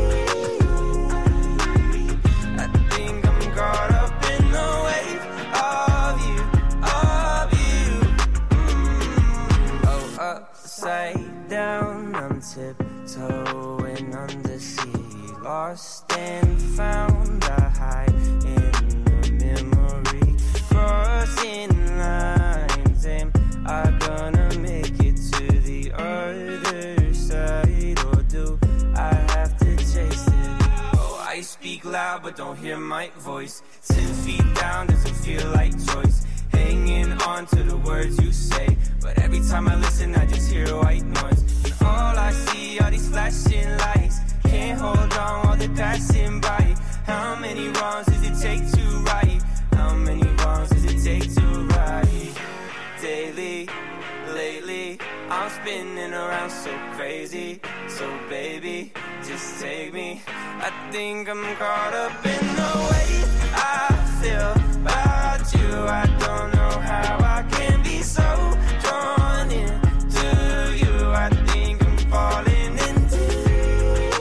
I think I'm caught up in the wave of you, of you. Mm. Oh, upside down, I'm tiptoeing under sea. Lost and found, I hide in the memory. Crossing lines, am I gonna make it to the other side, or do I have to chase it? Oh, I speak loud but don't hear my voice. Ten feet down doesn't feel like choice. Hanging on to the words you say, but every time I listen I just hear white noise. And all I see are these flashing lights. Can't hold on while they're passing by. How many wrongs does it take to right? How many wrongs does it take to right? Daily, lately, I'm spinning around so crazy. So baby, just take me. I think I'm caught up in the way I feel about you. I don't know how I can be so drawn in to you. I think I'm falling in deep.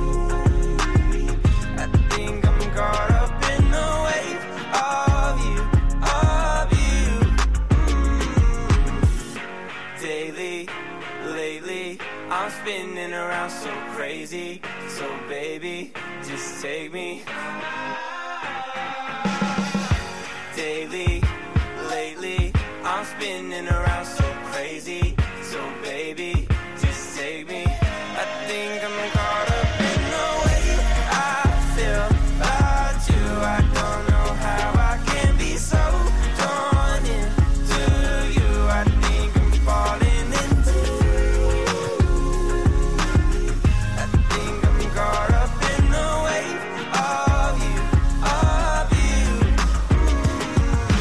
I think I'm caught up in the wave of you, of you. Mm. Daily, lately, I'm spinning around so crazy. So baby, just take me. Daily, lately, I'm spinning around so crazy. So baby, just take me. I think I'm caught up in the way I feel about you. I don't know how I can be so drawn into you. I think I'm falling into you. I think I'm caught up in the wave of you, of you.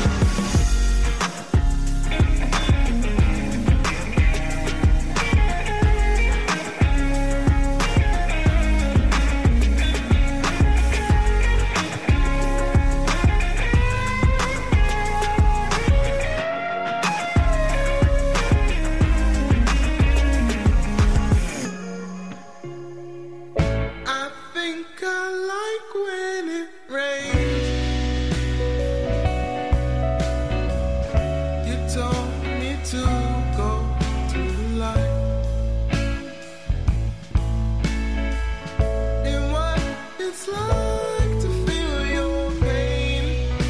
I think I like when it rains. You told me to go to the light. And what it's like to feel your pain.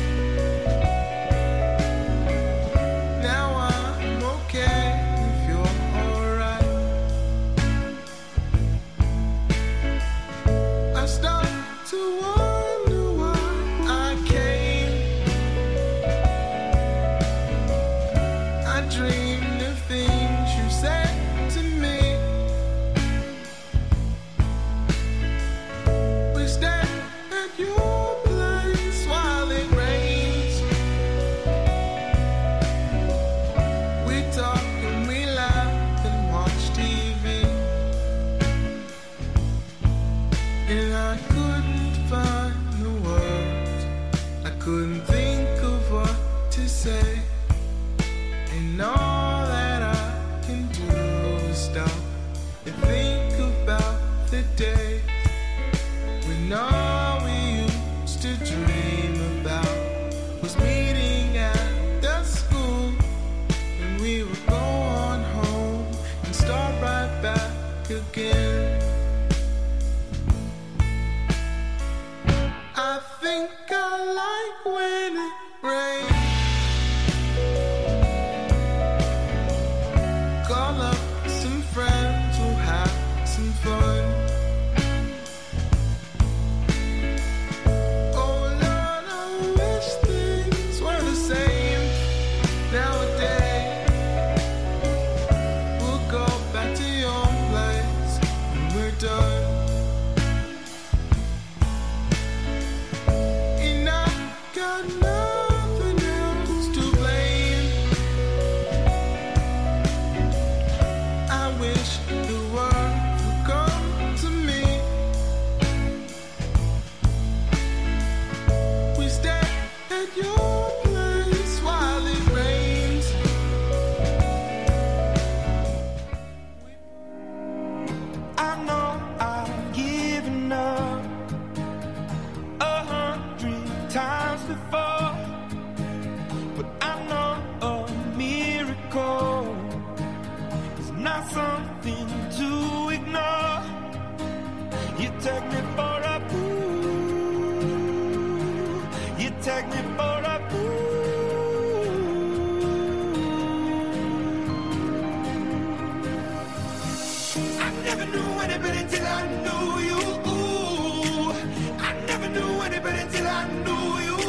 Now I'm okay if you're alright. I start to wonder why I came. I dreamed of things you said to me. We stand at your place while it rains. We talk and we laugh and watch T V. And I couldn't find the words. I couldn't think of what to say. And all that I can do is stop and think about the days when all we used to dream about was meeting at the school. And we would go on home and start right back again. I think I like when it rains. Call up some friends, we'll have some fun. Oh Lord, I wish things were the same nowadays. We'll go back to your place when we're done. And I got nothing else to blame. I wish the world would come to me. We stand at your place while it rains. I know I've given up a hundred times before, but I know a miracle is not something to ignore. You take me for a fool. You take me for a fool. I never knew anybody till I knew you. I never knew anybody till I knew you.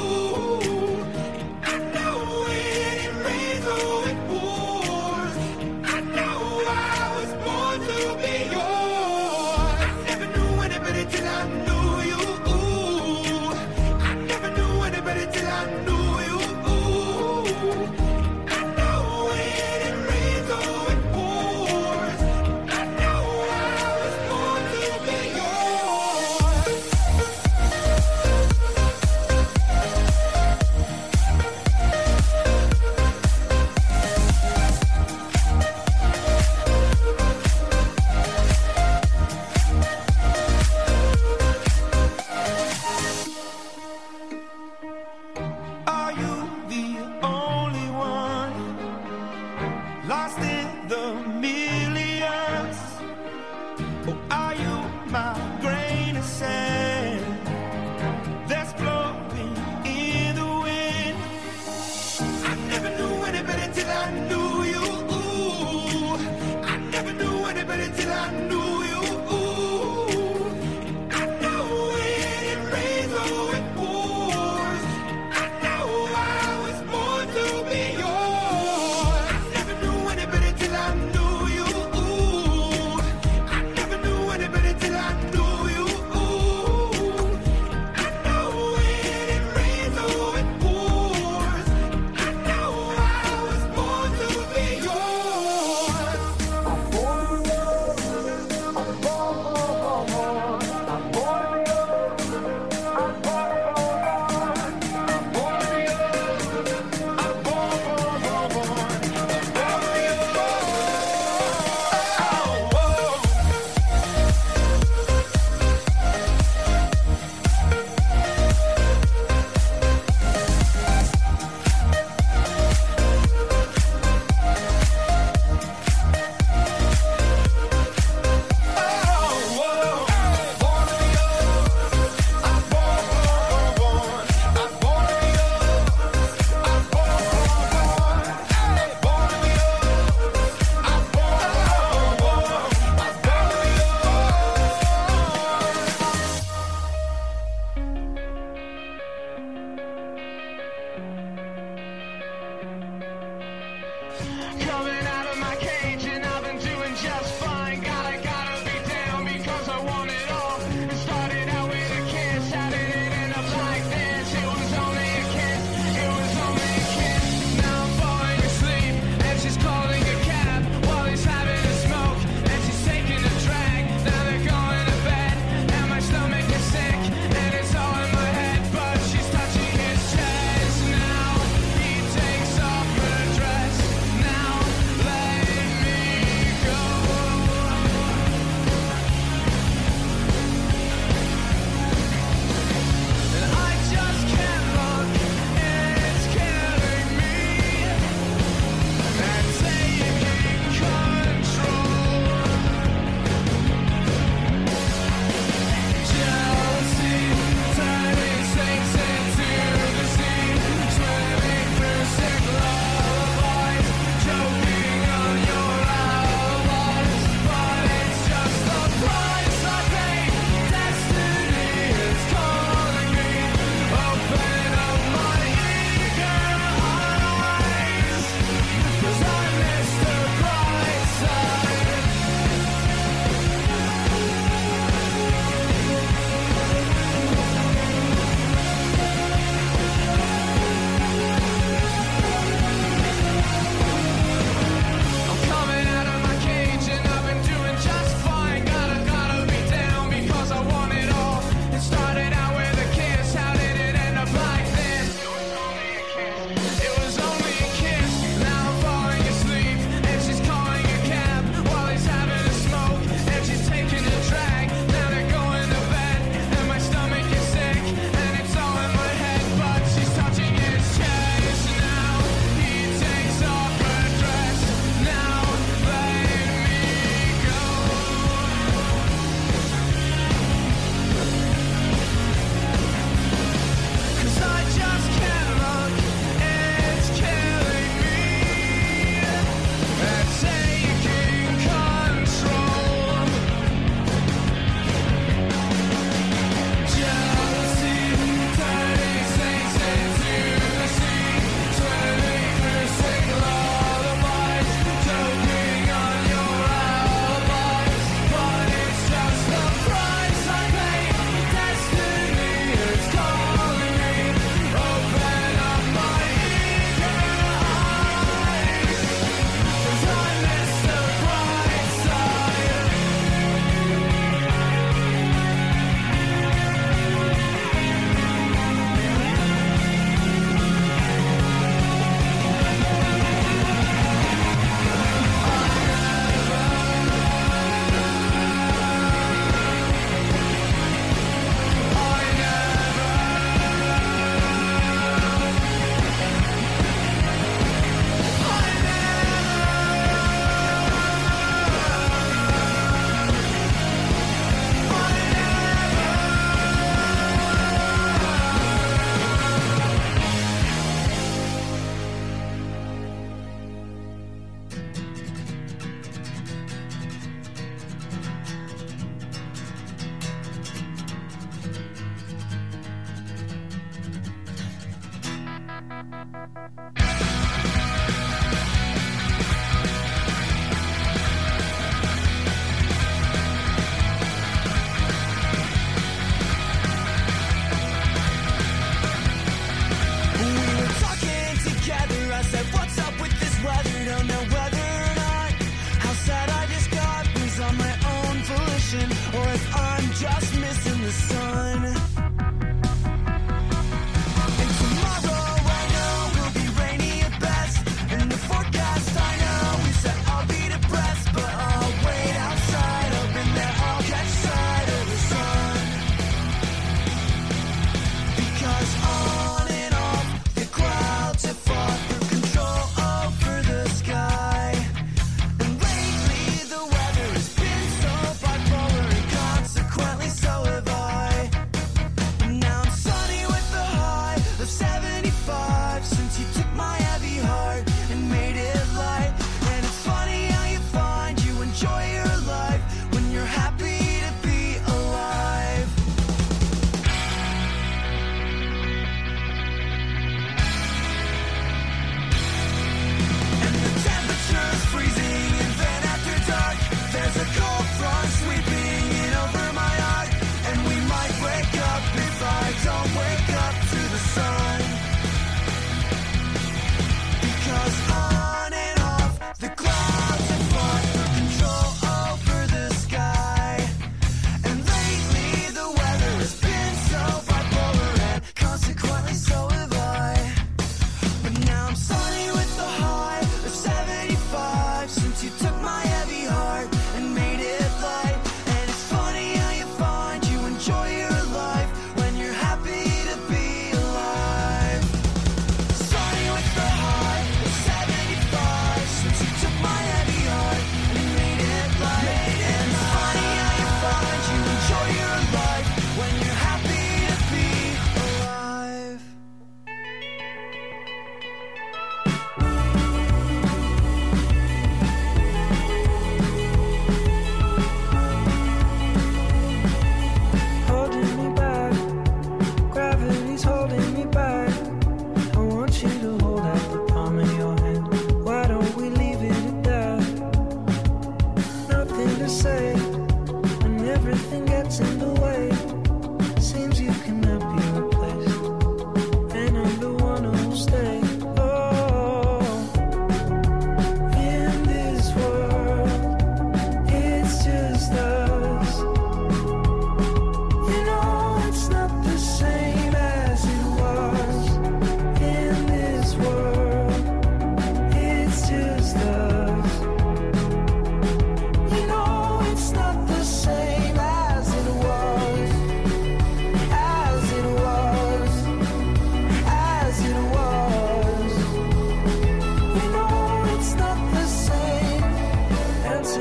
I know when it rains or it pours. I know I was born to be yours. I never knew anybody till I knew you. I never knew anybody till I knew you. I know when it rains or it pours. I know I was born to be yours. Are you the only one lost in the millions?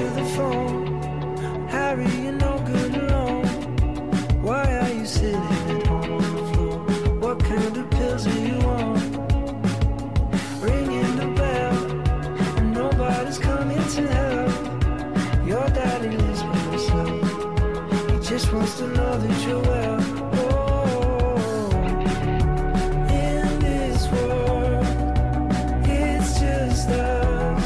to the phone. Harry, you're no good alone. Why are you sitting at home on the floor? What kind of pills are you on? Ringing the bell, and nobody's coming to help. Your daddy lives by himself. He just wants to know that you're well. Oh, in this world, it's just us.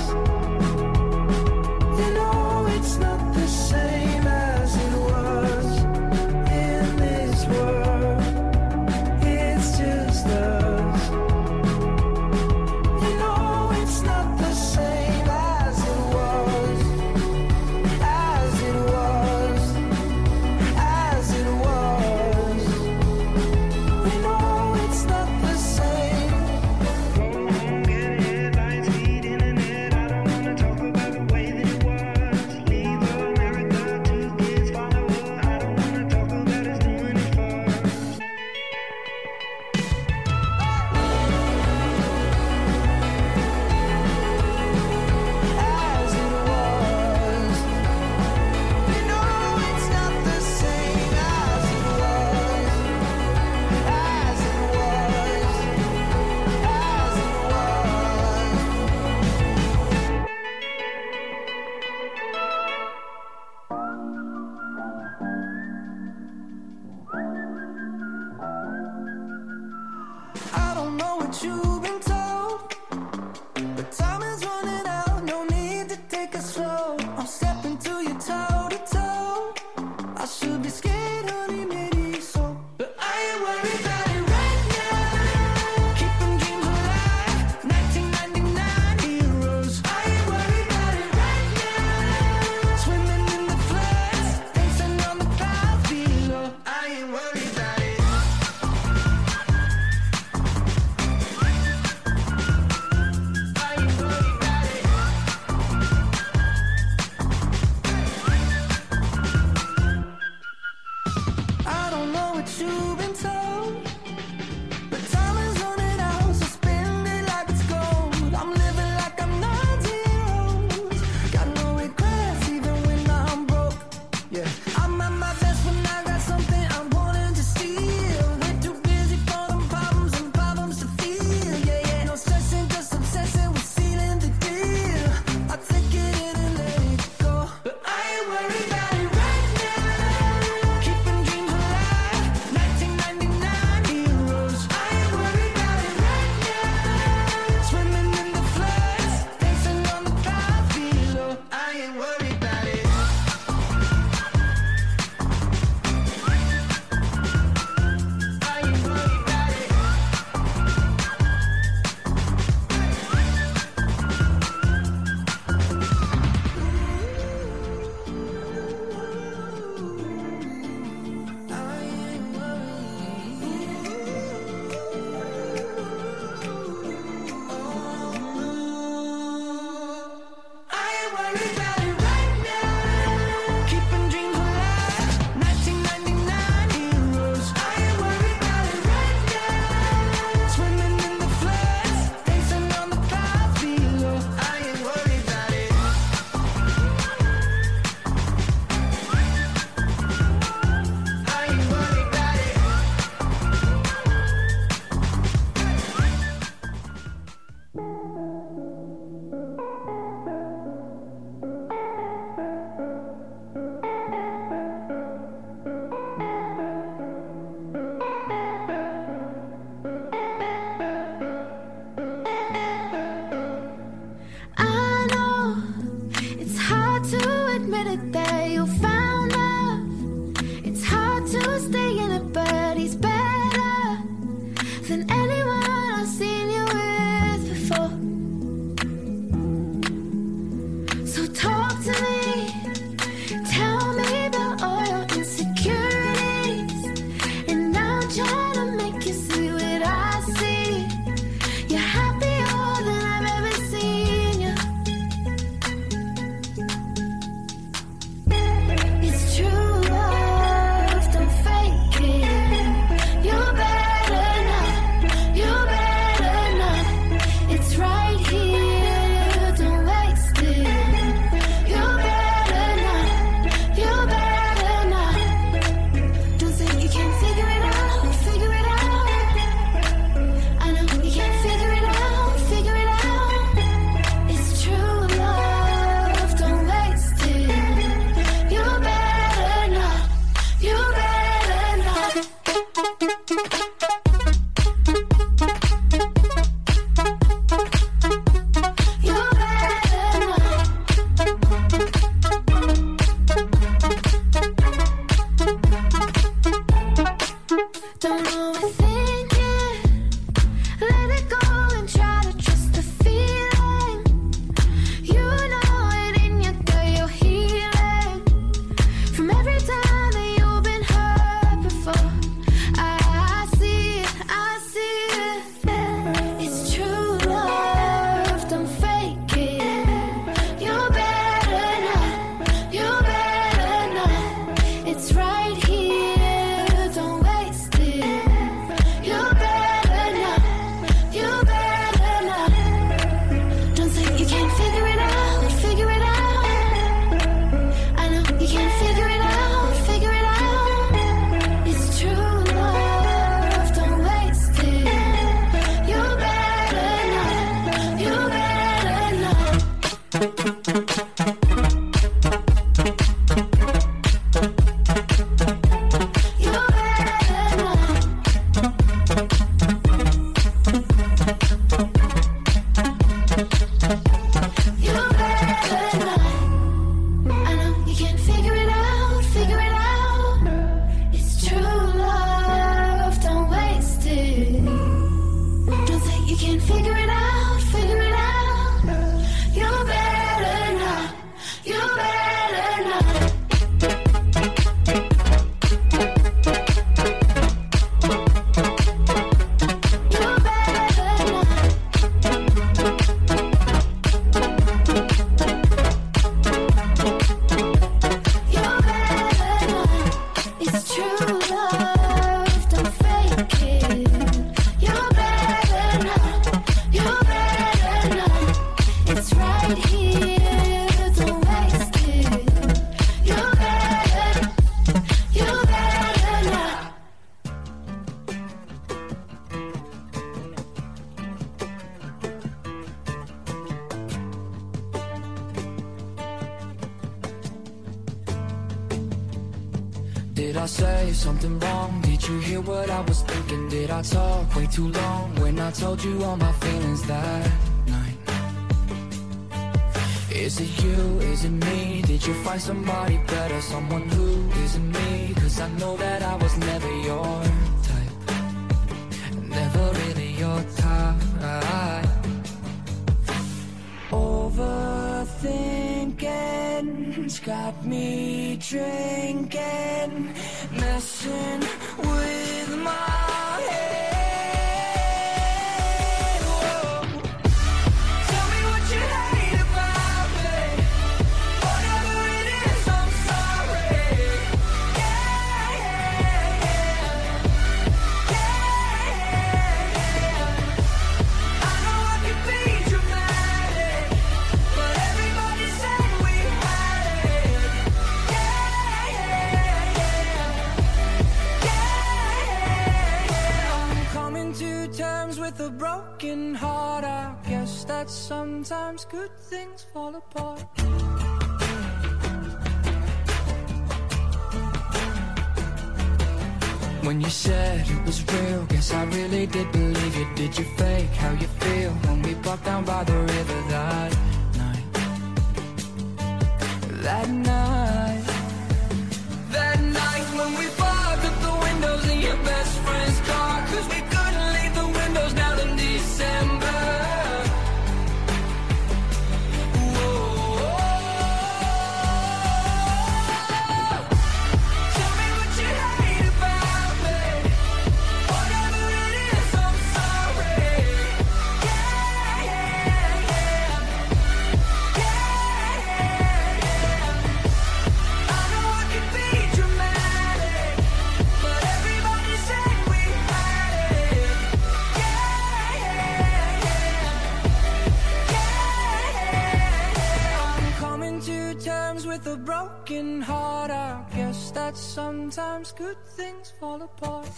You know it's not the same as it was. In this world, it's just us. You know it's not the same as it was. As it was. As it was. You know it's not the same. Go home, get headlines, feed internet. I don't wanna talk about the way that it was. Leave America, two kids follow her. I don't wanna talk about us doing it first. As it was. You know it's not the same as it was. As it was. As it was. I don't know what you've been told, but time is running out. No need to take it slow. I'm stepping to you toe to toe. I should be scared, honey, maybe so, but I ain't worried about it right now. Keeping dreams alive, nineteen ninety-nine heroes. I ain't worried about it right now. Swimming in the floods, dancing on the clouds below. I ain't worried about it. I ain't worried about it. Did I say something wrong? Did you hear what I was thinking? Did I talk way too long when I told you all my feelings that night? Is it you? Is it me? Did you find somebody better? Someone who isn't me? Cause I know that I was never your type. Never really your type. Overthinking's got me drinking, messing with my head. Whoa. Tell me what you hate about me. Whatever it is, I'm sorry. Yeah, yeah, yeah. Yeah, yeah. I know I can be dramatic, but everybody said we had it. Yeah, yeah, yeah. Yeah, I'm coming to terms with a broken heart. I guess that sometimes good things fall apart. When you said it was real, guess I really did believe you. Did you fake how you feel when we walked down by the river that night? That night, that night when we fogged up the windows in your best friend's car, cause we couldn't leave the windows down in December. Tell me what you hate about me. Whatever it is, I'm sorry. Yeah, yeah, yeah. Yeah, yeah. I know I can be dramatic, but everybody said we had it. Yeah, yeah, yeah. I'm coming to terms with a broken heart. I guess that sometimes good things fall apart.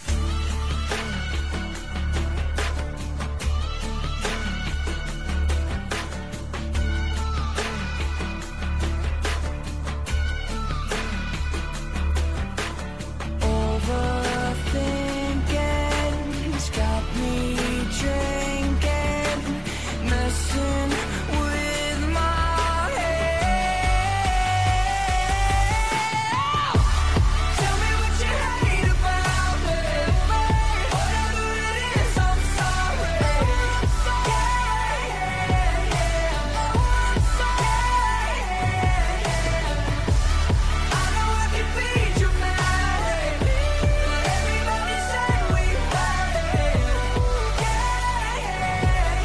Overthinking's got me drinking, messing with my head. Tell me what you hate about me. Whatever it is, I'm sorry. Yeah, yeah, yeah. I'm sorry. I know I can be dramatic, but everybody said we had it. Yeah, yeah,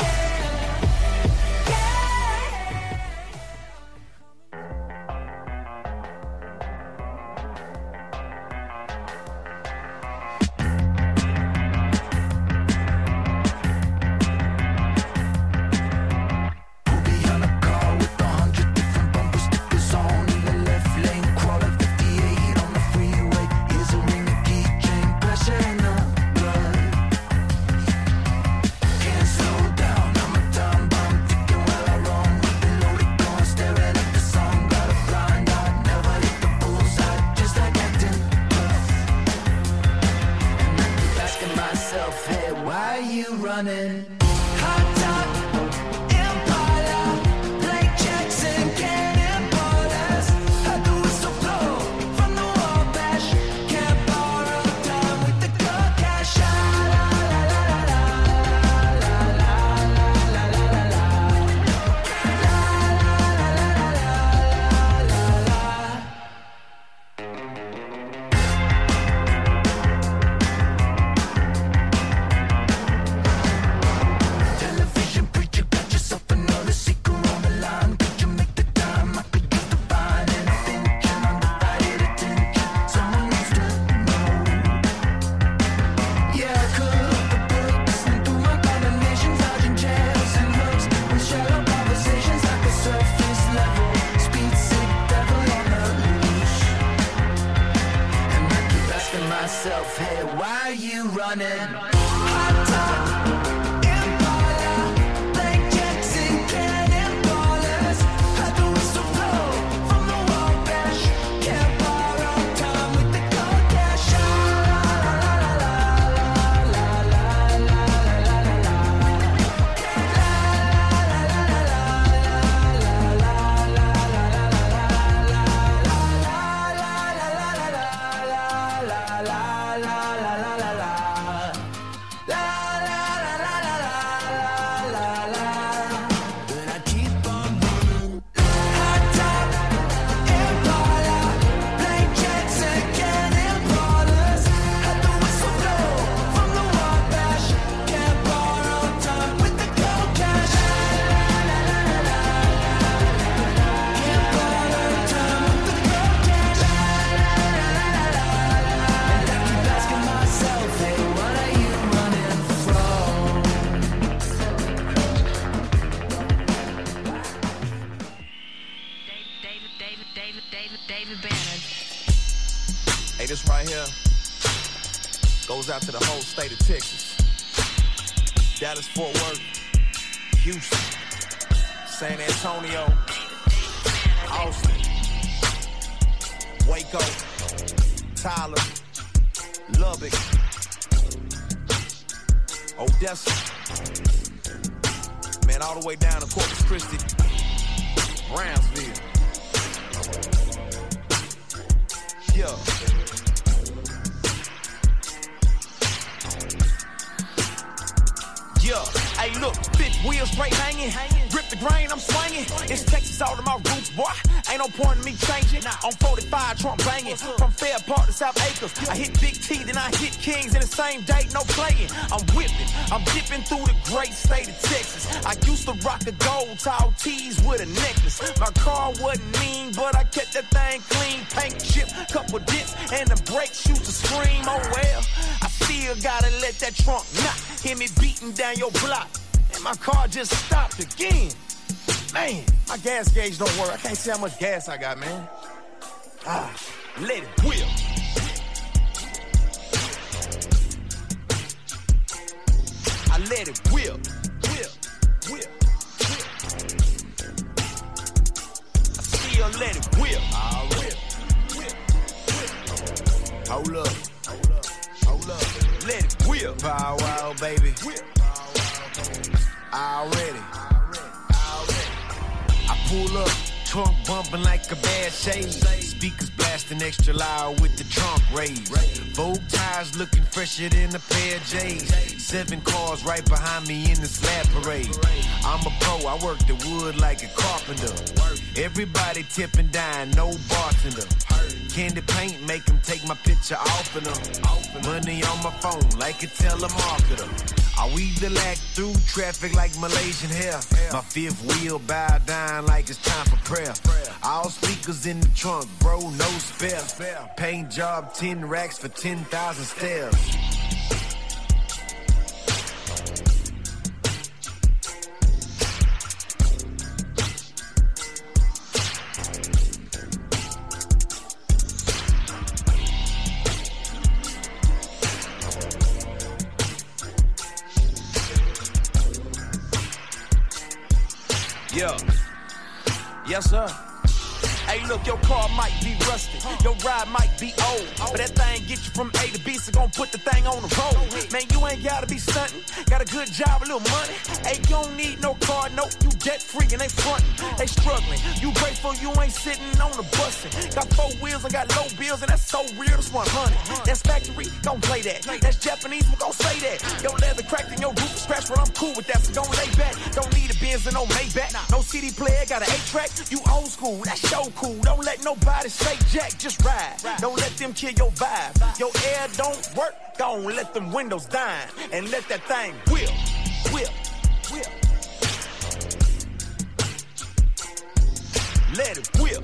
running. Hot top, Impala, blank checks and cannonballers. Had the whistle blow from the Wabash. Can't borrow time with the good cash. Ah, la, la, la, la, la, la, la, la, la, la, la. La, la, la, la, la, la, la, la. Television preacher got yourself another seeker on the line. Could you make the time? I could use the fine and attention, undivided attention. Someone needs to know. Yeah, I could look the book, listen through my condemnations, dodging jails and hooks, with shallow conversations like a surface level, speed sick devil on the loose. And I keep asking myself, hey, why are you running? Hot top, Impala, blank checks and cannonballers. Had the whistle blow from the Wabash. Can't borrow time with the good David, David, David, David Banner. Hey, this right here goes out to the whole state of Texas. Dallas, Fort Worth, Houston, San Antonio, Austin, Waco, Tyler, Lubbock, Odessa, man, all the way down to Corpus Christi, Brownsville. Yeah. Yeah, hey look, fifth wheels straight hanging, grip the grain, I'm swinging. It's Texas all to my roots, boy. Ain't no point in me changing. On forty-five, Trump banging. From Fair Park to South Acres, I hit Big T, then I hit Kings in the same day, no playing. I'm whipping, I'm dipping through the great state of Texas. I used to rock the gold tall tees with a necklace. My car wasn't mean, but I kept that thing clean. Paint chip, couple dents, and the brakes used to scream. Oh well, I still gotta let that trunk knock. Hear me beating down your block, and my car just stopped again. Man, my gas gauge don't work. I can't see how much gas I got, man. Ah, let it whip. I let it whip, whip, whip, whip. I still let it whip. I whip, whip, whip. Hold up, hold up, hold up. Let it whip. Bow wow, baby. Whip. Already. I pull up, trunk bumping like a bad shade. Speakers blasting extra loud with the trunk raised. Vogue tires looking fresher than a pair of J's. Seven cars right behind me in the slab parade. I'm a pro, I work the wood like a carpenter. Everybody tipping down, no bartender. Candy paint make them take my picture off of them. Money on my phone like a telemarketer. I weave the lack through traffic like Malaysian hair. My fifth wheel bow down like it's time for prayer. All speakers in the trunk, bro, no spare. Paint job, ten racks for ten thousand stairs. Yeah. Yes, sir. Hey, look, your car might be rusty, your ride might be old, but that thing get you from A to B, so gon' put the thing on the road. Man, you ain't gotta be stunting, got a good job, a little money. Hey, you don't need no car, no, you debt free and they frontin', they struggling. You grateful you ain't sitting on the bussin'. Got four wheels and got low bills, and that's so real, that's one hundred. That's factory, don't play that. That's Japanese, we gon' say that. Your leather cracked and your roof scratched, but I'm cool with that, so don't lay back. Don't need a Benz and no Maybach, no C D player, got an eight track. You old school, that's so cool. Don't let nobody say jack, just ride. Don't let them kill your vibe. Your air don't work, don't let them windows dine. And let that thing whip, whip, whip. Let it whip.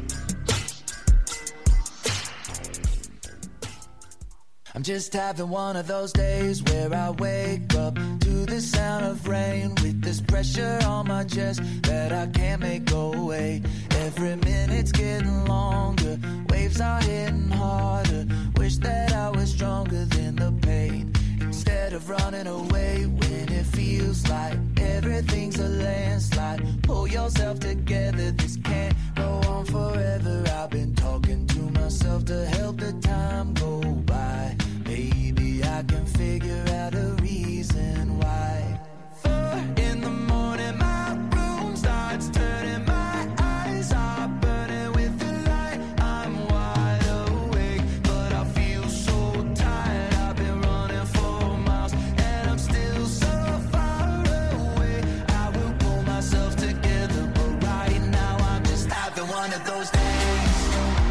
I'm just having one of those days where I wake up to the sound of rain with this pressure on my chest that I can't make go away. Every minute's getting longer, waves are hitting harder. Wish that I was stronger than the pain. Instead of running away when it feels like everything's a landslide. Pull yourself together, this can't go on forever. I've been talking to myself to help the time go by. Maybe I can figure out a reason why. Four in the morning, my room starts turning. My eyes are burning with the light. I'm wide awake, but I feel so tired. I've been running for miles, and I'm still so far away. I will pull myself together, but right now I'm just having one of those days.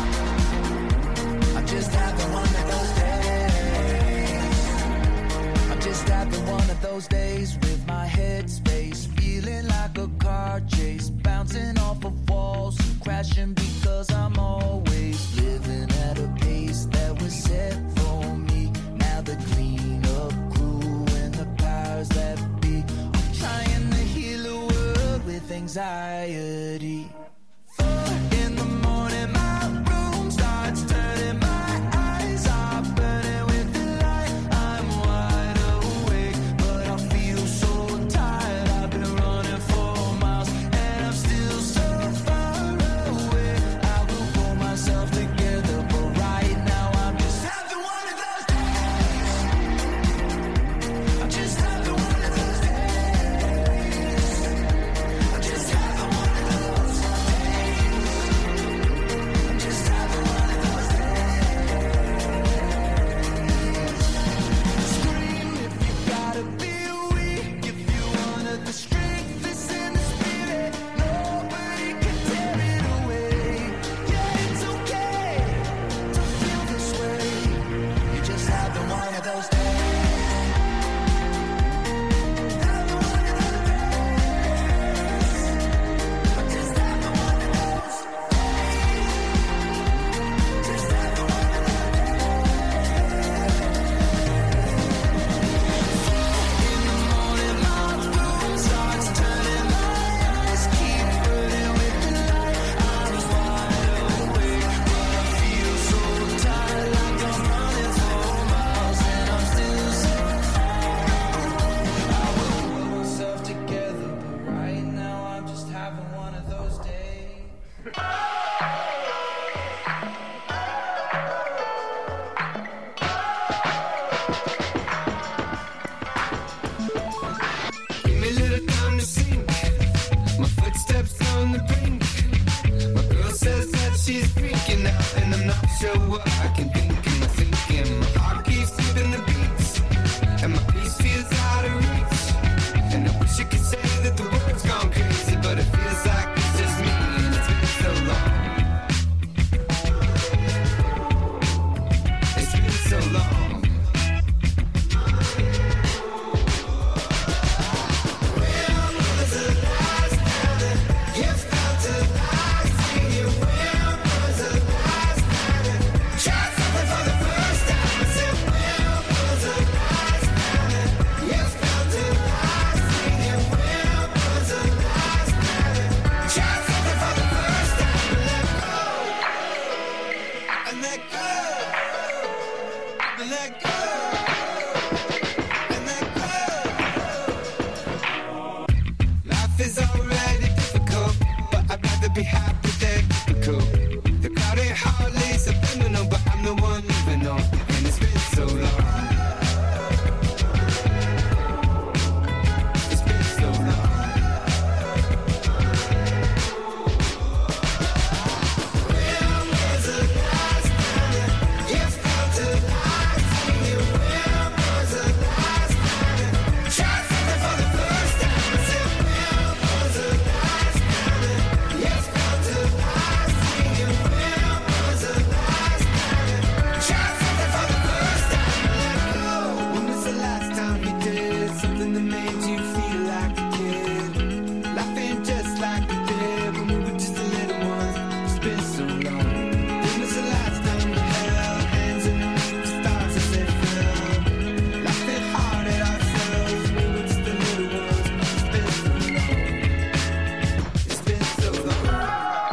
I'm just having one of those days. Just having one of those days with my headspace feeling like a car chase, bouncing off of walls and crashing because I'm always living at a pace that was set for me. Now the cleanup crew and the powers that be are trying to heal the world with anxiety. Four in the morning. show up, I can think and I think and my heart keeps skipping the beats, and my peace feels out of reach. And I wish I could say that the world's gone crazy, but it feels like it's just me, and it's been so long. It's been so long. When was the last time that you felt alive? Singing, when was the last time that you tried something for the first time? I said, when was the last time that you felt alive? Singing, when was the last time that you tried something for the first time? And let go, and let go, and let go, and let go. Life is already difficult, but I'd rather be happy than difficult. The crowd ain't hardly subliminal, but I'm the one living on, and it's been so long. It's been so long. When was the last time that you felt alive? Singing, when was the last time that you tried something for the first time? I said, when was the last time that you felt alive? Singing, when was the last time that you tried something for the first time? Let go. When was the last time you did something that made you feel like a kid? Laughing just like we did when we were just a little ones. It's been so long. When was the last time we held hands and the stars as they fell? Laughing hard at ourselves when we were just a little ones. It's been so long. It's been so long.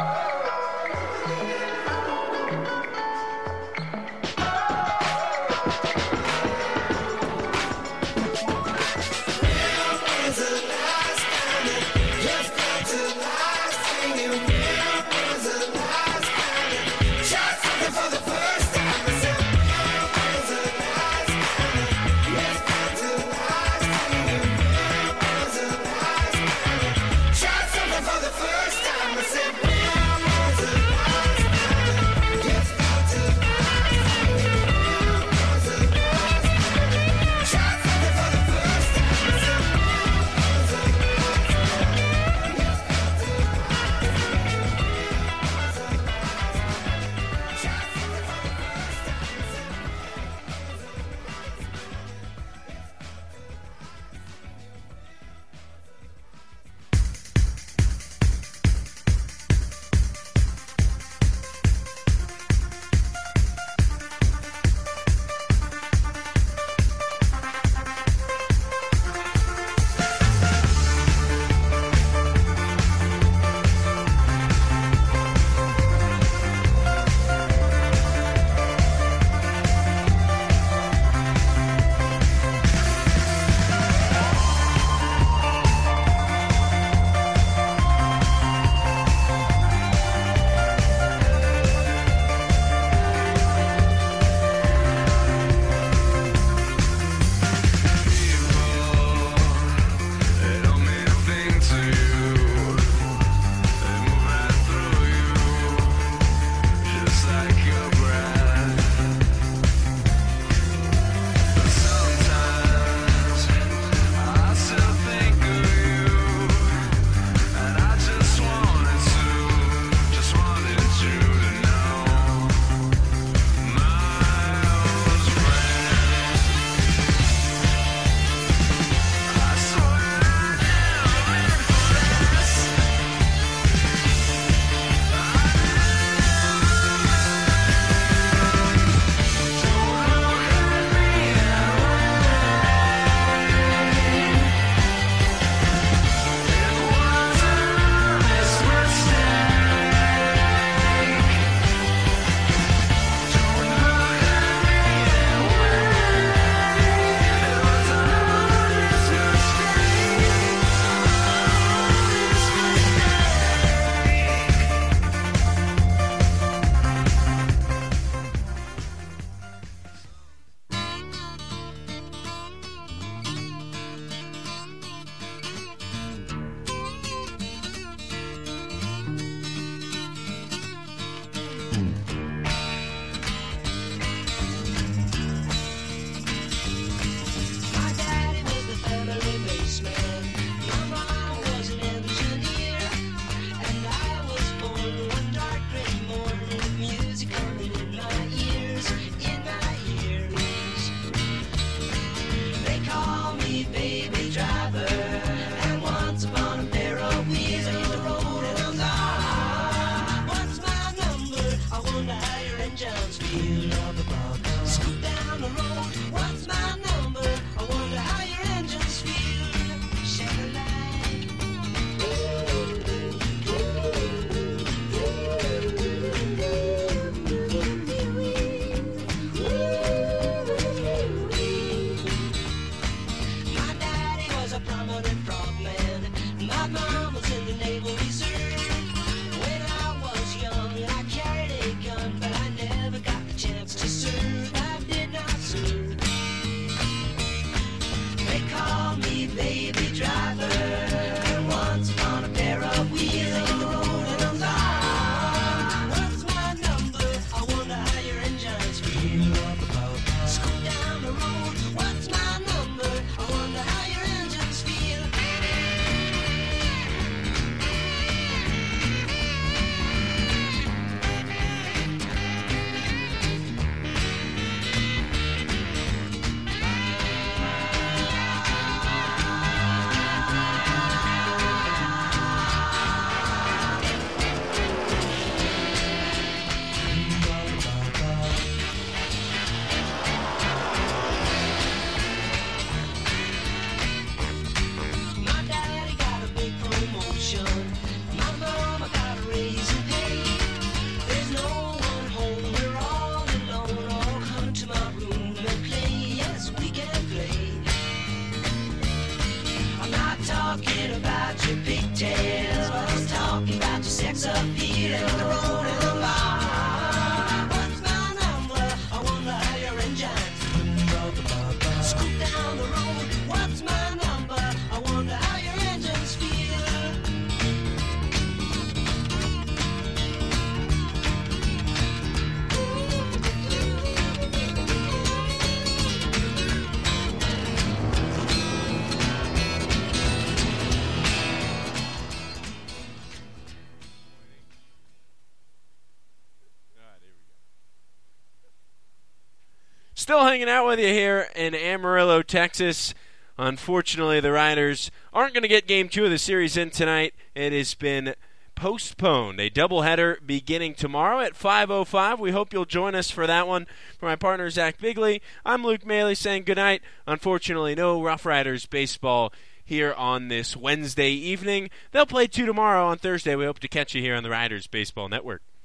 When was the last time that you felt alive? Singing, when was the last wonder how your engines feel. Scoot down the road, what's my number? I wonder how your engines feel. Shake-a-lay. My daddy was a prominent frogman. My mom was in the Naval Reserve. When I was young, I carried a gun, but I never got the chance to serve. I did not serve. They call me baby driver. Once upon a pair of wheels on the road and I'm fine. What's my number? I wonder how your engines feel. Scoot down the road. What's my number? I wonder how your engines feel. My daddy got a big promotion. My mama got a raise in pay. There's no one home, we're all alone. All come to my room and play. Yes, we can play. I'm not talking about your pigtails, but I'm talking about your sex appeal and the road and the bar. What's my number? I wonder how your engines feel. Scoot down the road. What's my number? I wonder how your engines feel. Still hanging out with you here in Amarillo, Texas. Unfortunately, the Riders aren't going to get Game two of the series in tonight. It has been postponed. A doubleheader beginning tomorrow at five oh five. We hope you'll join us for that one. For my partner, Zach Bigley, I'm Luke Maley saying goodnight. Unfortunately, no Rough Riders baseball here on this Wednesday evening. They'll play two tomorrow on Thursday. We hope to catch you here on the Riders Baseball Network.